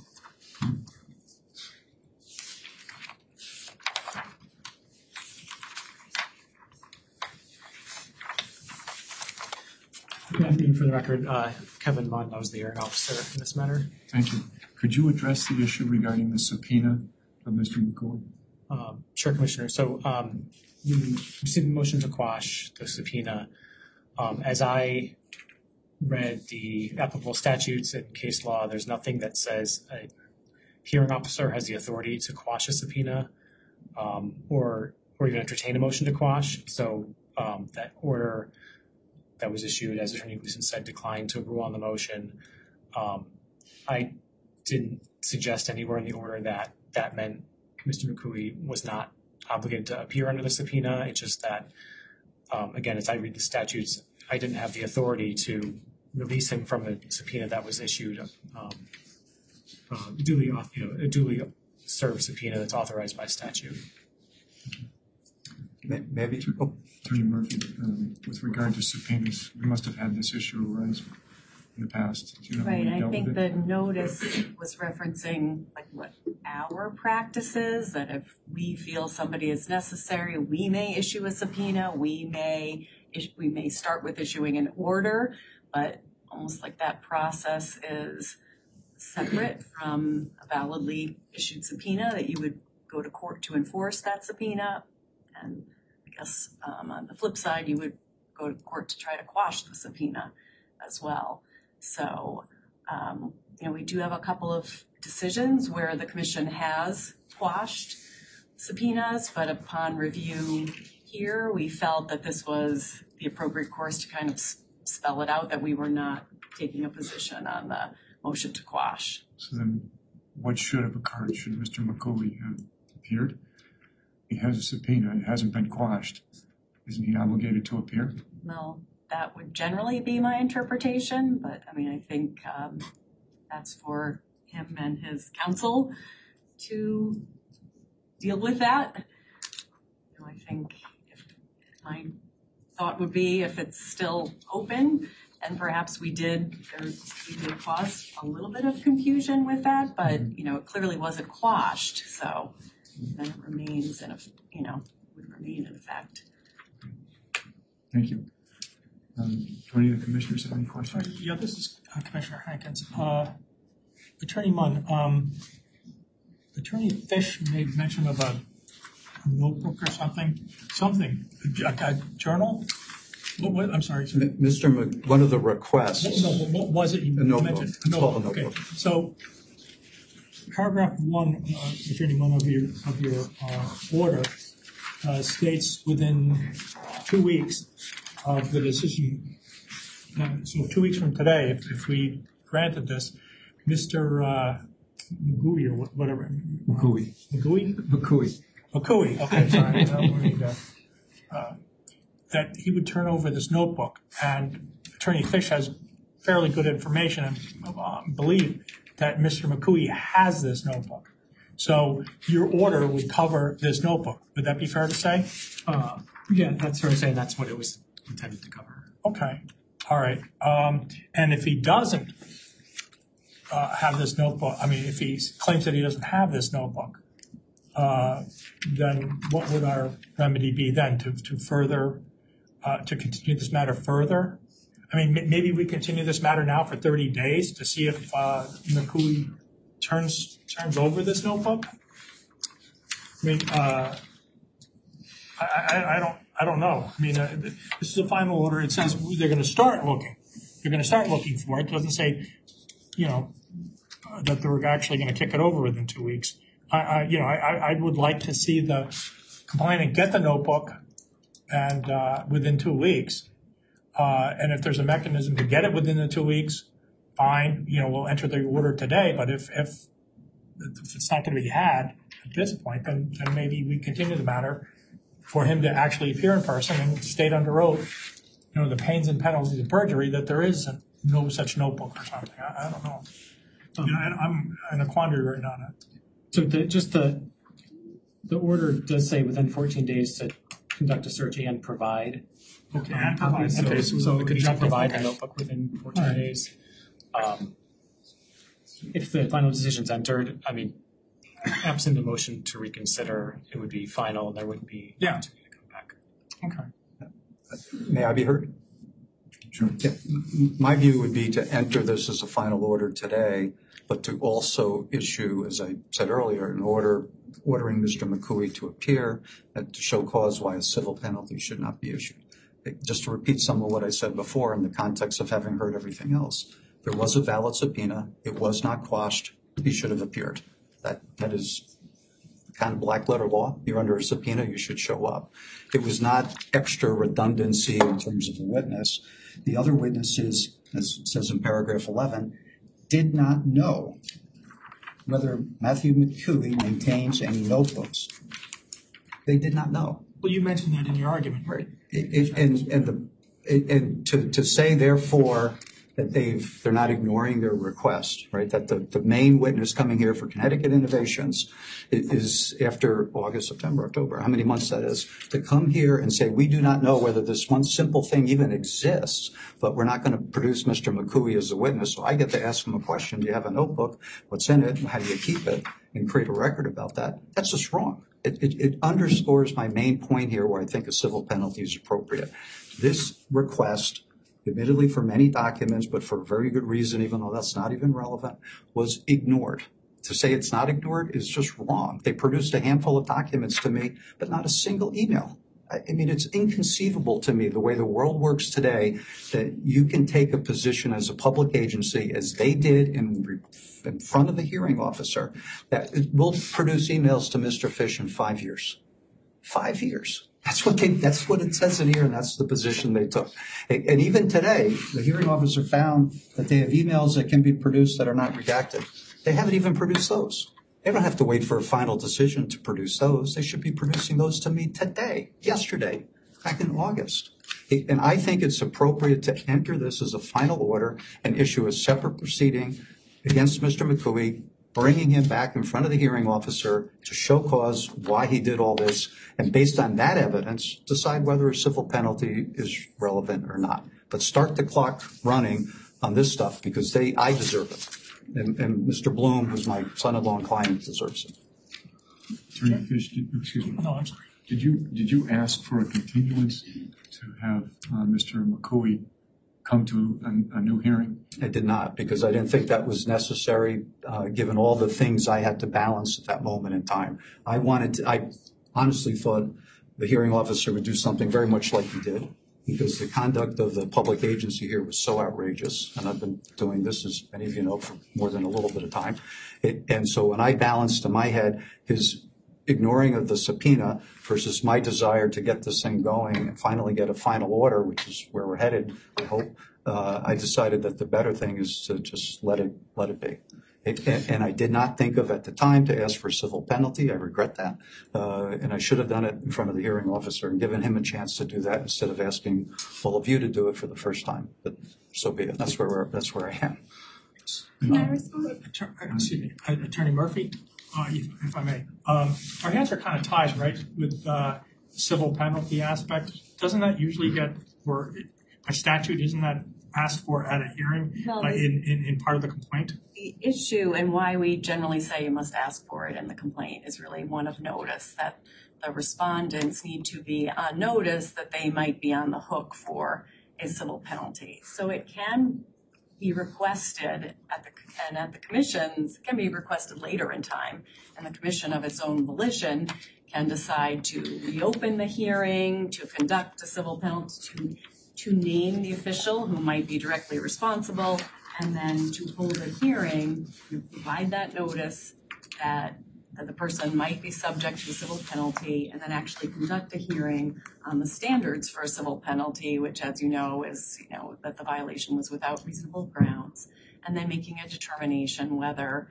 O: Good afternoon. For the record, Kevin Munn, I was the hearing officer in this matter.
B: Thank you. Could you address the issue regarding the subpoena of Mr. McCooey?
O: Sure, Commissioner. So you received a motion to quash the subpoena. As I read the applicable statutes and case law, there's nothing that says a hearing officer has the authority to quash a subpoena or even entertain a motion to quash. So that order that was issued, as Attorney Gleason said, declined to rule on the motion. I didn't suggest anywhere in the order that meant Mr. McCooey was not obligated to appear under the subpoena. It's just that, again, as I read the statutes, I didn't have the authority to release him from a subpoena that was issued, a duly served subpoena that's authorized by statute.
B: Maybe. Attorney Murphy, with regard to subpoenas, we must have had this issue arise in the past. Do you know
C: Right,
B: how we
C: I
B: dealt
C: think
B: with
C: the
B: it?
C: notice was referencing our practices, that if we feel somebody is necessary, we may issue a subpoena, we may start with issuing an order, but almost like that process is separate from a validly issued subpoena, that you would go to court to enforce that subpoena, and I guess on the flip side, you would go to court to try to quash the subpoena as well. So, we do have a couple of decisions where the commission has quashed subpoenas, but upon review here, we felt that this was the appropriate course to kind of spell it out, that we were not taking a position on the motion to quash.
B: So then what should have occurred? Should Mr. McCooey have appeared? He has a subpoena. It hasn't been quashed. Isn't he obligated to appear?
C: Well, that would generally be my interpretation, but I think that's for him and his counsel to deal with that. I think my thought would be if it's still open, and perhaps we did cause a little bit of confusion with that, but it clearly wasn't quashed, so then it remains would remain in effect.
B: Thank you. Do any of the commissioners have any questions?
A: Yeah, this is Commissioner Hankins. Attorney Munn, Attorney Fish made mention of a notebook or something, a journal? What, I'm sorry.
M: One of the requests.
A: No, what was it? You
M: a notebook.
A: mentioned?
M: It's called a notebook.
A: Okay. So, paragraph 1, Attorney Munn, of your order states within 2 weeks of the decision. So 2 weeks from today, if we granted this, Mr. Magui or whatever.
B: Magui.
A: Okay, sorry. That he would turn over this notebook, and Attorney Fish has fairly good information and believe that Mr. McCooey has this notebook. So your order would cover this notebook. Would that be fair to say?
O: Yeah, that's fair to say. That's what it was intended to cover.
A: Okay. All right. And if he doesn't have this notebook, if he claims that he doesn't have this notebook, then what would our remedy be then to further, to continue this matter further? Maybe we continue this matter now for 30 days to see if McCooey turns over this notebook. I don't know. This is a final order. It says they're going to start looking. They're going to start looking for it. It doesn't say, that they're actually going to kick it over within 2 weeks. I would like to see the complainant get the notebook and within 2 weeks. And if there's a mechanism to get it within the 2 weeks, fine. We'll enter the order today. But if it's not going to be had at this point, then maybe we continue the matter for him to actually appear in person and state under oath, the pains and penalties of perjury that there is no such notebook or something. I don't know. I'm in a quandary right now.
O: So the order does say within 14 days to conduct a search and provide.
A: Okay, and provide.
O: Okay, so
A: we
O: could
A: could
O: provide the notebook within 14 days. If the final decision's entered, absent the motion to reconsider, it would be final and there wouldn't be opportunity to come back.
A: Okay.
M: May I be heard?
B: Sure.
M: Yeah. My view would be to enter this as a final order today, but to also issue, as I said earlier, an order ordering Mr. McCooey to appear and to show cause why a civil penalty should not be issued. Just to repeat some of what I said before in the context of having heard everything else, there was a valid subpoena. It was not quashed. He should have appeared. That is kind of black letter law. You're under a subpoena. You should show up. It was not extra redundancy in terms of a witness. The other witnesses, as it says in paragraph 11, did not know whether Matthew McCooey maintains any notebooks. They did not know.
A: Well, you mentioned that in your argument.
M: Right. And to say, therefore, that they're not ignoring their request, right? That the main witness coming here for Connecticut Innovations is after August, September, October, how many months that is, to come here and say, we do not know whether this one simple thing even exists, but we're not going to produce Mr. McCooey as a witness. So I get to ask him a question. Do you have a notebook? What's in it? How do you keep it? And create a record about that. That's just wrong. It underscores my main point here where I think a civil penalty is appropriate. This request, admittedly for many documents, but for a very good reason, even though that's not even relevant, was ignored. To say it's not ignored is just wrong. They produced a handful of documents to me, but not a single email. It's inconceivable to me the way the world works today that you can take a position as a public agency, as they did in front of the hearing officer, that it will produce emails to Mr. Fish in 5 years. 5 years. That's what it says in here, and that's the position they took. And even today, the hearing officer found that they have emails that can be produced that are not redacted. They haven't even produced those. They don't have to wait for a final decision to produce those. They should be producing those to me today, yesterday, back in August. And I think it's appropriate to enter this as a final order and issue a separate proceeding against Mr. McCooey bringing him back in front of the hearing officer to show cause why he did all this, and based on that evidence, decide whether a civil penalty is relevant or not. But start the clock running on this stuff because I deserve it. And Mr. Bloom, who's my son-in-law and client, deserves it.
B: Attorney Fish, excuse me.
A: No, I'm sorry.
B: Did you ask for a continuance to have Mr. McCooey come to a new hearing?
M: I did not, because I didn't think that was necessary, given all the things I had to balance at that moment in time. I honestly thought the hearing officer would do something very much like he did, because the conduct of the public agency here was so outrageous, and I've been doing this, as many of you know, for more than a little bit of time. And so when I balanced in my head his ignoring of the subpoena versus my desire to get this thing going and finally get a final order, which is where we're headed, I hope, I decided that the better thing is to just let it be. And I did not think of at the time to ask for a civil penalty. I regret that. And I should have done it in front of the hearing officer and given him a chance to do that instead of asking all of you to do it for the first time. But so be it. That's where I am.
N: Can I respond?
A: Excuse me, Attorney Murphy, if I may. Our hands are kind of tied, right, with civil penalty aspect. Doesn't that usually get, or by statute, isn't that asked for at a hearing in part of the complaint?
C: The issue and why we generally say you must ask for it in the complaint is really one of notice, that the respondents need to be on notice that they might be on the hook for a civil penalty. So it can be requested at the commissions, can be requested later in time, and the commission of its own volition can decide to reopen the hearing, to conduct a civil penalty, to name the official who might be directly responsible, and then to hold a hearing, to provide that notice that the person might be subject to a civil penalty, and then actually conduct a hearing on the standards for a civil penalty, which, as you know, is that the violation was without reasonable grounds, and then making a determination whether,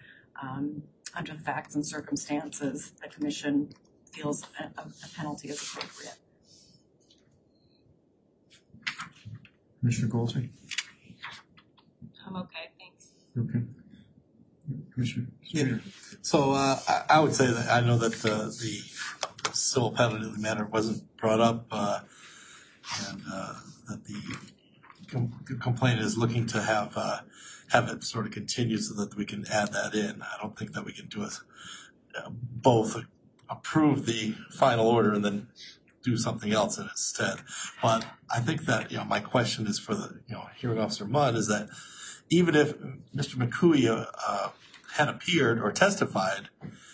C: under the facts and circumstances, the commission feels a penalty is appropriate.
B: Commissioner Goldsby?
J: I'm okay, thanks.
B: Okay. Commissioner Streeter?
D: So I would say that I know that the civil penalty matter wasn't brought up, and that the complaint is looking to have it sort of continue so that we can add that in. I don't think that we can do it both approve the final order and then do something else in its stead. But I think that my question is for the hearing officer Mudd is that even if Mr. McCooey had appeared or testified,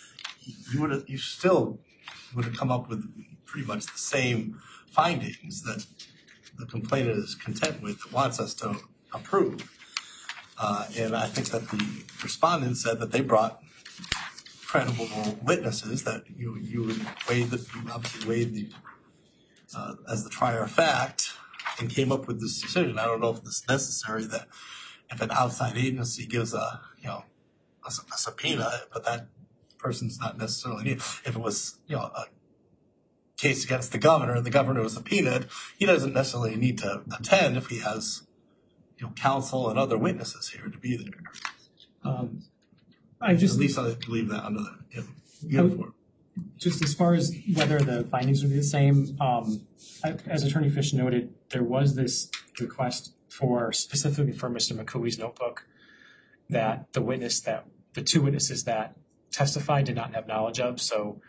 D: you still would have come up with pretty much the same findings that the complainant is content with, wants us to approve. And I think that the respondent said that they brought credible witnesses, that you would weigh you obviously weighed the as the trier of fact and came up with this decision. I don't know if it's necessary that if an outside agency gives a subpoena, but that person's not necessarily, if it was a case against the governor and the governor was subpoenaed, he doesn't necessarily need to attend if he has counsel and other witnesses here to be there. At least I believe that under the uniform.
O: Just as far as whether the findings would be the same, as Attorney Fish noted, there was this request specifically for Mr. McCooey's notebook that the two witnesses that testified did not have knowledge of. So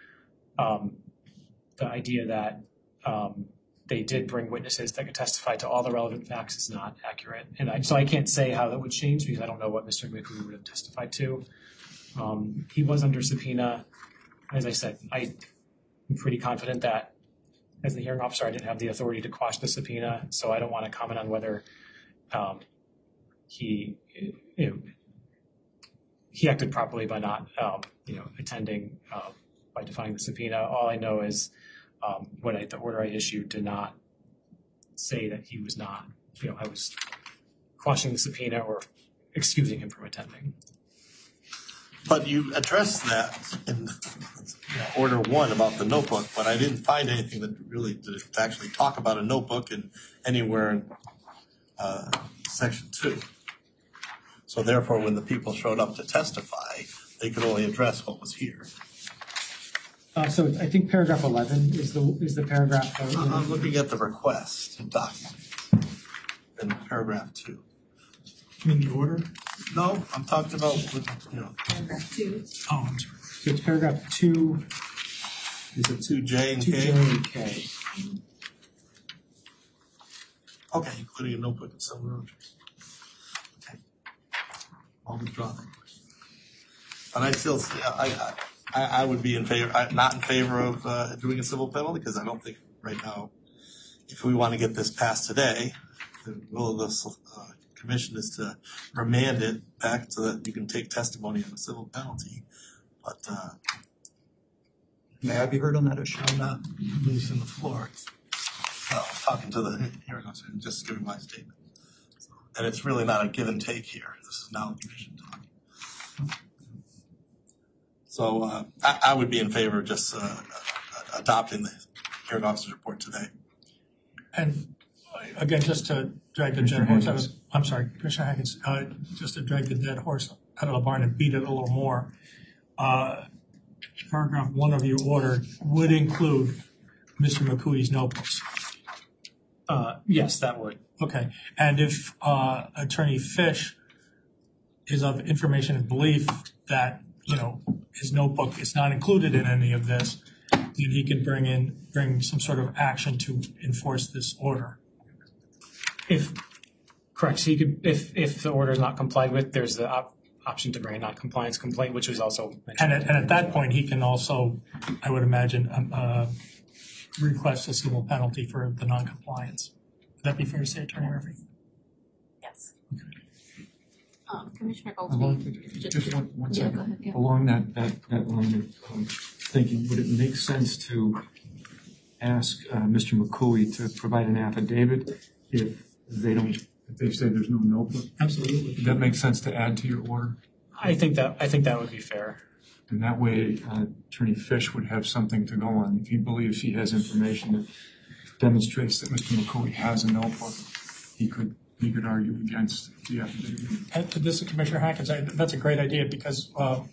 O: the idea that they did bring witnesses that could testify to all the relevant facts is not accurate. And so I can't say how that would change because I don't know what Mr. McCooey would have testified to. He was under subpoena. As I said, I'm pretty confident that as the hearing officer, I didn't have the authority to quash the subpoena, so I don't want to comment on whether he acted properly by not attending by defying the subpoena. All I know is the order I issued did not say that he was not, I was quashing the subpoena or excusing him from attending.
D: But you addressed that in order 1 about the notebook, but I didn't find anything that really did actually talk about a notebook anywhere in section 2. So therefore, when the people showed up to testify, they could only address what was here.
O: So I think paragraph 11 is the paragraph.
D: I'm looking at the request document in paragraph 2.
A: You mean the order?
D: No, I'm talking about,
C: Paragraph 2.
A: Oh, I'm sorry.
O: So it's paragraph 2.
D: Is it 2J and K?
O: 2J and K.
D: Okay, including a notebook and some road. Okay. I'll withdraw that question. But I still, I would be in favor, not in favor of doing a civil penalty, because I don't think right now, if we want to get this passed today, the will of the commission is to remand it back so that you can take testimony on a civil penalty. But
M: May I be heard on that issue?
D: I'm not losing the floor. I'm talking to the hearing officer and just giving my statement. And it's really not a give and take here. This is now the commission talking. So I would be in favor of just adopting the hearing officer's report today.
A: And again, just to drag the dead horse out of, I'm sorry, Commissioner Hankins, just to drag the dead horse out of the barn and beat it a little more. Paragraph 1 of your order would include Mr. McCooey's notebooks.
O: Yes, that would.
A: Okay. And if Attorney Fish is of information and belief that, his notebook is not included in any of this, then he can bring some sort of action to enforce this order.
O: Correct. So you could, if the order is not complied with, there's the option to bring a non-compliance complaint, which was also mentioned.
A: And at that point, he can also, I would imagine, request a civil penalty for the non-compliance. Would that be fair to say, Attorney Murphy?
J: Yes.
A: Okay.
J: Commissioner Goldsby.
B: Just one second.
J: Go ahead, yeah.
B: Along that line of thinking, would it make sense to ask Mr. McCooey to provide an affidavit if they say there's no notebook?
A: Absolutely.
B: Does that make sense to add to your order?
O: I think that would be fair.
B: And that way, Attorney Fish would have something to go on. If he believes he has information that demonstrates that Mr. McCooey has a notebook, he could argue against the affidavit.
A: And this is Commissioner Hankins. That's a great idea because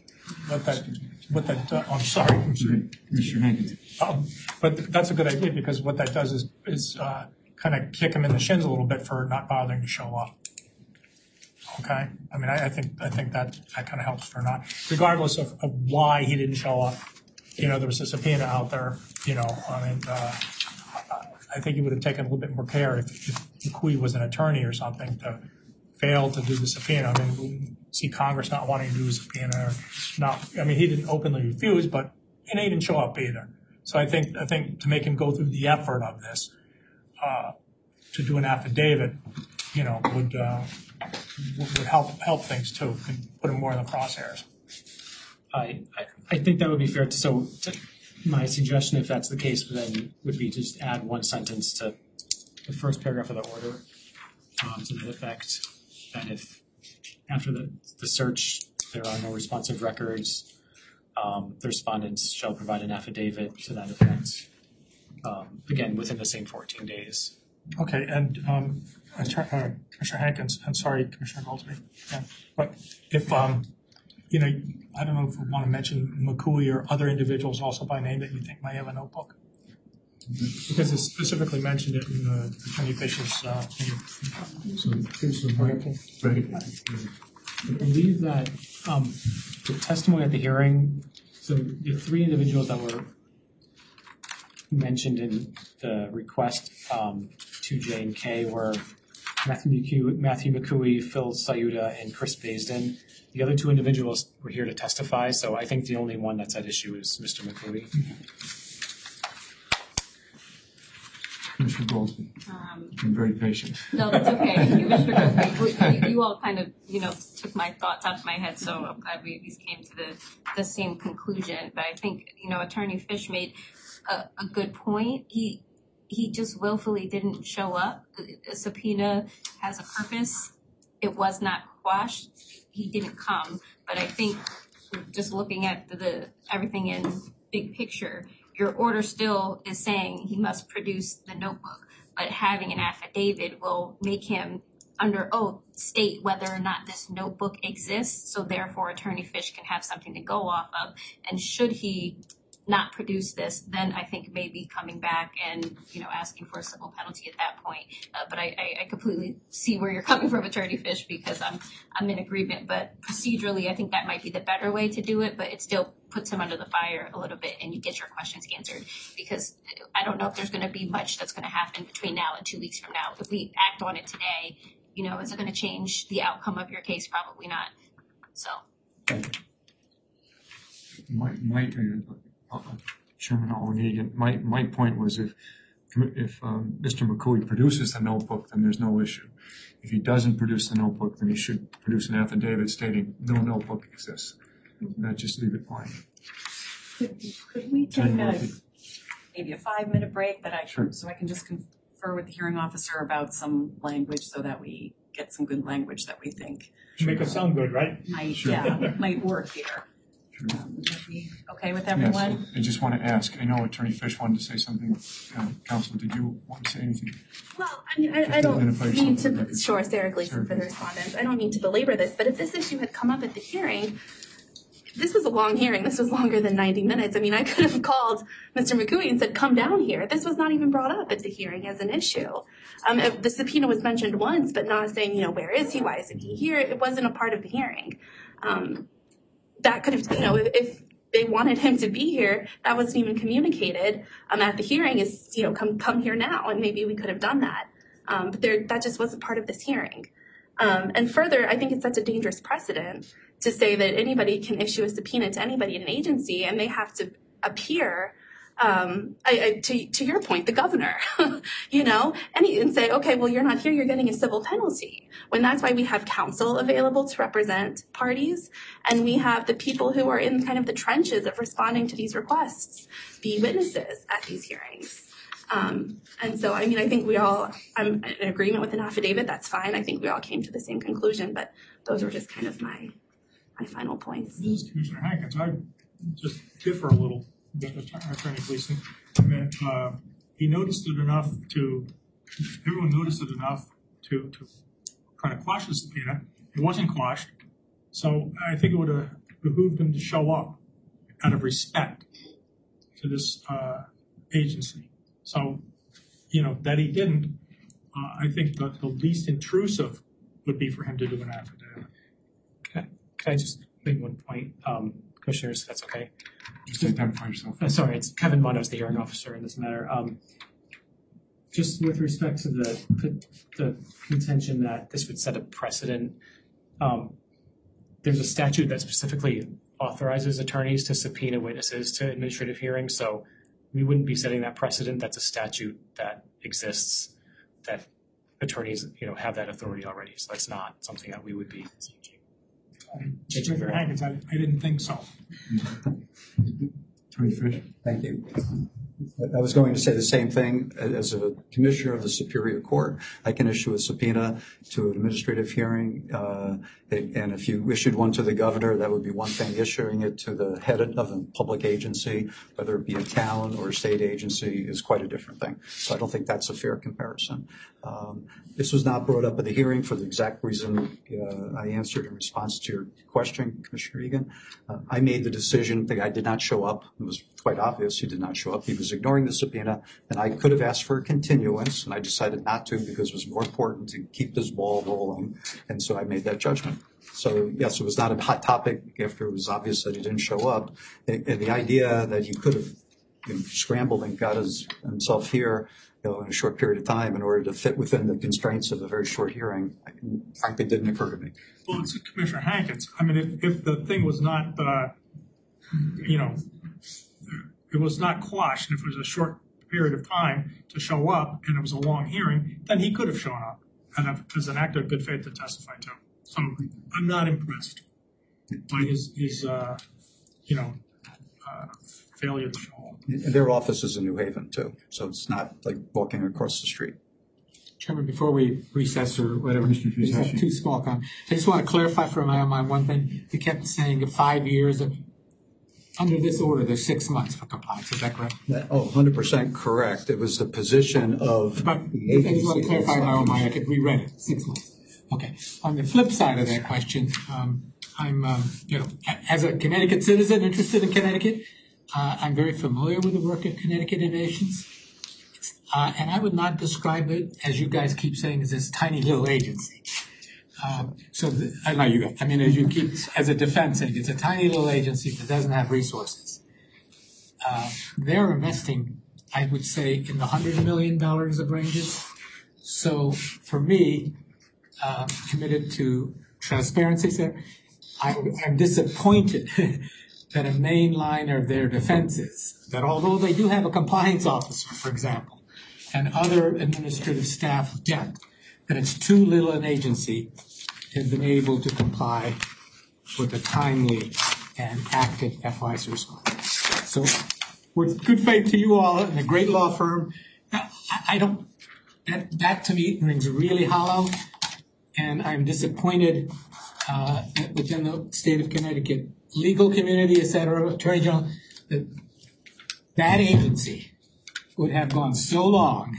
A: I'm sorry,
B: Commissioner Hankins.
A: But that's a good idea because what that does is kind of kick him in the shins a little bit for not bothering to show up. Okay, I mean, I think that kind of helps for not, regardless of why he didn't show up. There was a subpoena out there. I think he would have taken a little bit more care if McCooey was an attorney or something to fail to do the subpoena. I mean, we see Congress not wanting to do a subpoena or not. I mean, he didn't openly refuse, but he didn't show up either. So I think to make him go through the effort of this, to do an affidavit, would help things too, and put him more in the crosshairs.
O: I think that would be fair. So my suggestion, if that's the case, then would be just add one sentence to the first paragraph of the order to the effect that if after the search there are no responsive records, the respondents shall provide an affidavit to that effect. Again, within the same 14 days.
A: Okay, and Commissioner Hankins, I'm sorry, Commissioner Goldsby, yeah. But if, I don't know if we want to mention McCooey or other individuals also by name that you think might have a notebook. Because it's specifically mentioned it in the Attorney Fish's
O: I believe that the testimony at the hearing, so the 3 individuals that were mentioned in the request, 2J and K, were Matthew McCooey, Phil Sayuda, and Chris Baisden. The other 2 individuals were here to testify, so I think the only one that's at issue is Mr. McCooey.
B: Commissioner Goldsby, I'm very patient.
J: No, that's okay. Commissioner Goldsby, you all kind of, took my thoughts out of my head, so I'm glad we at least came to the same conclusion. But I think, Attorney Fish made a good point. He just willfully didn't show up. A subpoena has a purpose. It was not quashed. He didn't come. But I think just looking at everything in big picture, your order still is saying he must produce the notebook, but having an affidavit will make him under oath state whether or not this notebook exists, so therefore Attorney Fish can have something to go off of. And should he not produce this, then I think maybe coming back and, asking for a civil penalty at that point. But I completely see where you're coming from, Attorney Fish, because I'm in agreement. But procedurally, I think that might be the better way to do it, but it still puts him under the fire a little bit and you get your questions answered, because I don't know if there's going to be much that's going to happen between now and 2 weeks from now. If we act on it today, is it going to change the outcome of your case? Probably not. So.
B: Chairman O'Negan, my point was if Mr. McCooey produces the notebook, then there's no issue. If he doesn't produce the notebook, then he should produce an affidavit stating no notebook exists. Not just leave it blank.
C: Could we take maybe a 5-minute break so I can just confer with the hearing officer about some language so that we get some good language that we think
A: make it sound good, right?
C: might work here. Would that be okay with everyone?
B: Yes, I just want to ask, I know Attorney Fish wanted to say something. Counsel, did you want to say anything?
N: Well, I don't mean to, Sarah Gleason for the respondents. I don't mean to belabor this, but if this issue had come up at the hearing, this was a long hearing. This was longer than 90 minutes. I mean, I could have called Mr. McCooey and said, come down here. This was not even brought up at the hearing as an issue. The subpoena was mentioned once, but not saying, where is he? Why isn't he here? It wasn't a part of the hearing. That could have, if they wanted him to be here, that wasn't even communicated at the hearing is, come here now, and maybe we could have done that. But that just wasn't part of this hearing. And further, I think it sets a dangerous precedent to say that anybody can issue a subpoena to anybody in an agency and they have to appear, to your point, the governor, and say, okay, well, you're not here, you're getting a civil penalty. When that's why we have counsel available to represent parties, and we have the people who are in kind of the trenches of responding to these requests be witnesses at these hearings. And so, I think I'm in agreement with an affidavit, that's fine. I think we all came to the same conclusion, but those were just kind of my final points.
A: This is Commissioner Hankins. I just differ a little with Attorney Gleason. He noticed it enough everyone noticed it enough to try to quash the subpoena. It wasn't quashed. So I think it would have behooved him to show up out of respect to this agency. So, that he didn't, I think that the least intrusive would be for him to do an affidavit.
O: Can I just make one point, Commissioners, if that's okay?
B: Just identify yourself.
O: Sorry, it's Kevin Munoz, the hearing officer in this matter. Just with respect to the contention that this would set a precedent, there's a statute that specifically authorizes attorneys to subpoena witnesses to administrative hearings, so we wouldn't be setting that precedent. That's a statute that exists, that attorneys, have that authority already. So that's not something that we would be
A: Commissioner Hankins, I didn't think so.
B: Attorney Fish.
M: Thank you. I was going to say the same thing. As a commissioner of the Superior Court, I can issue a subpoena to an administrative hearing, and if you issued one to the governor, that would be one thing. Issuing it to the head of a public agency, whether it be a town or a state agency, is quite a different thing. So I don't think that's a fair comparison. This was not brought up at the hearing for the exact reason I answered in response to your question, Commissioner Egan. I made the decision that I did not show up. It was quite obvious he did not show up. He was ignoring the subpoena, and I could have asked for a continuance, and I decided not to because it was more important to keep this ball rolling, and so I made that judgment. So, yes, it was not a hot topic after it was obvious that he didn't show up. And the idea that he could have scrambled and got himself here in a short period of time in order to fit within the constraints of a very short hearing, frankly, didn't occur to me.
A: Well, it's Commissioner Hankins. If the thing was not, it was not quashed, and if it was a short period of time to show up and it was a long hearing, then he could have shown up and as an act of good faith to testify to. So I'm not impressed by his failure to show up.
M: And their office is in New Haven, too, so it's not like walking across the street.
L: Chairman, before we recess or whatever, I just have two small comments. I just want to clarify for my own mind one thing. You kept saying 5 years of, under this order, there's 6 months for compliance. Is that correct?
M: 100% correct. It was the position of the
L: agency. I just want to clarify in my own mind. I could reread it. 6 months. Okay. On the flip side of that question, I'm, as a Connecticut citizen interested in Connecticut, I'm very familiar with the work of Connecticut Innovations. And I would not describe it, as you guys keep saying, as this tiny little agency. I know you guys. I mean, as you keep, as a defense saying, it's a tiny little agency that doesn't have resources. They're investing, I would say, in the $100 million of ranges. So for me, committed to transparency there, I'm disappointed that a main line of their defense is that although they do have a compliance officer, for example, and other administrative staff of depth, that it's too little an agency has been able to comply with a timely and active FOIA response. So, with good faith to you all and a great law firm, that to me rings really hollow, and I'm disappointed within the state of Connecticut legal community, et cetera, Attorney General, that agency would have gone so long,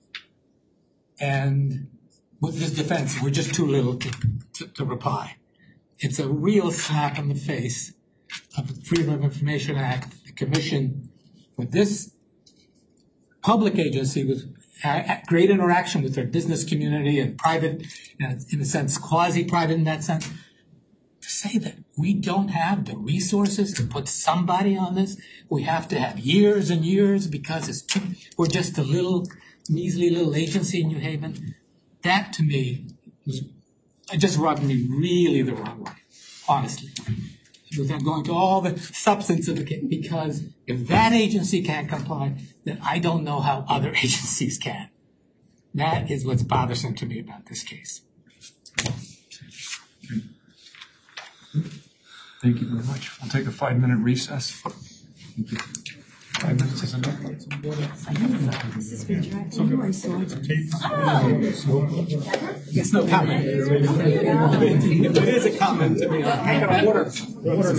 L: and with this defense, we're just too little to reply. It's a real slap in the face of the Freedom of Information Act, the Commission, with this public agency with great interaction with their business community and private, in a sense, quasi-private in that sense, to say that we don't have the resources to put somebody on this, we have to have years and years because we're just a little, measly little agency in New Haven, that to me just rubbed me really the wrong way, honestly. Without going to all the substance of the case, because if that agency can't comply, then I don't know how other agencies can. That is what's bothersome to me about this case.
B: Thank you very much. We'll take a 5-minute recess. Thank you. 5 minutes is enough.
L: It's no comment. It is a comment to me. I got a water.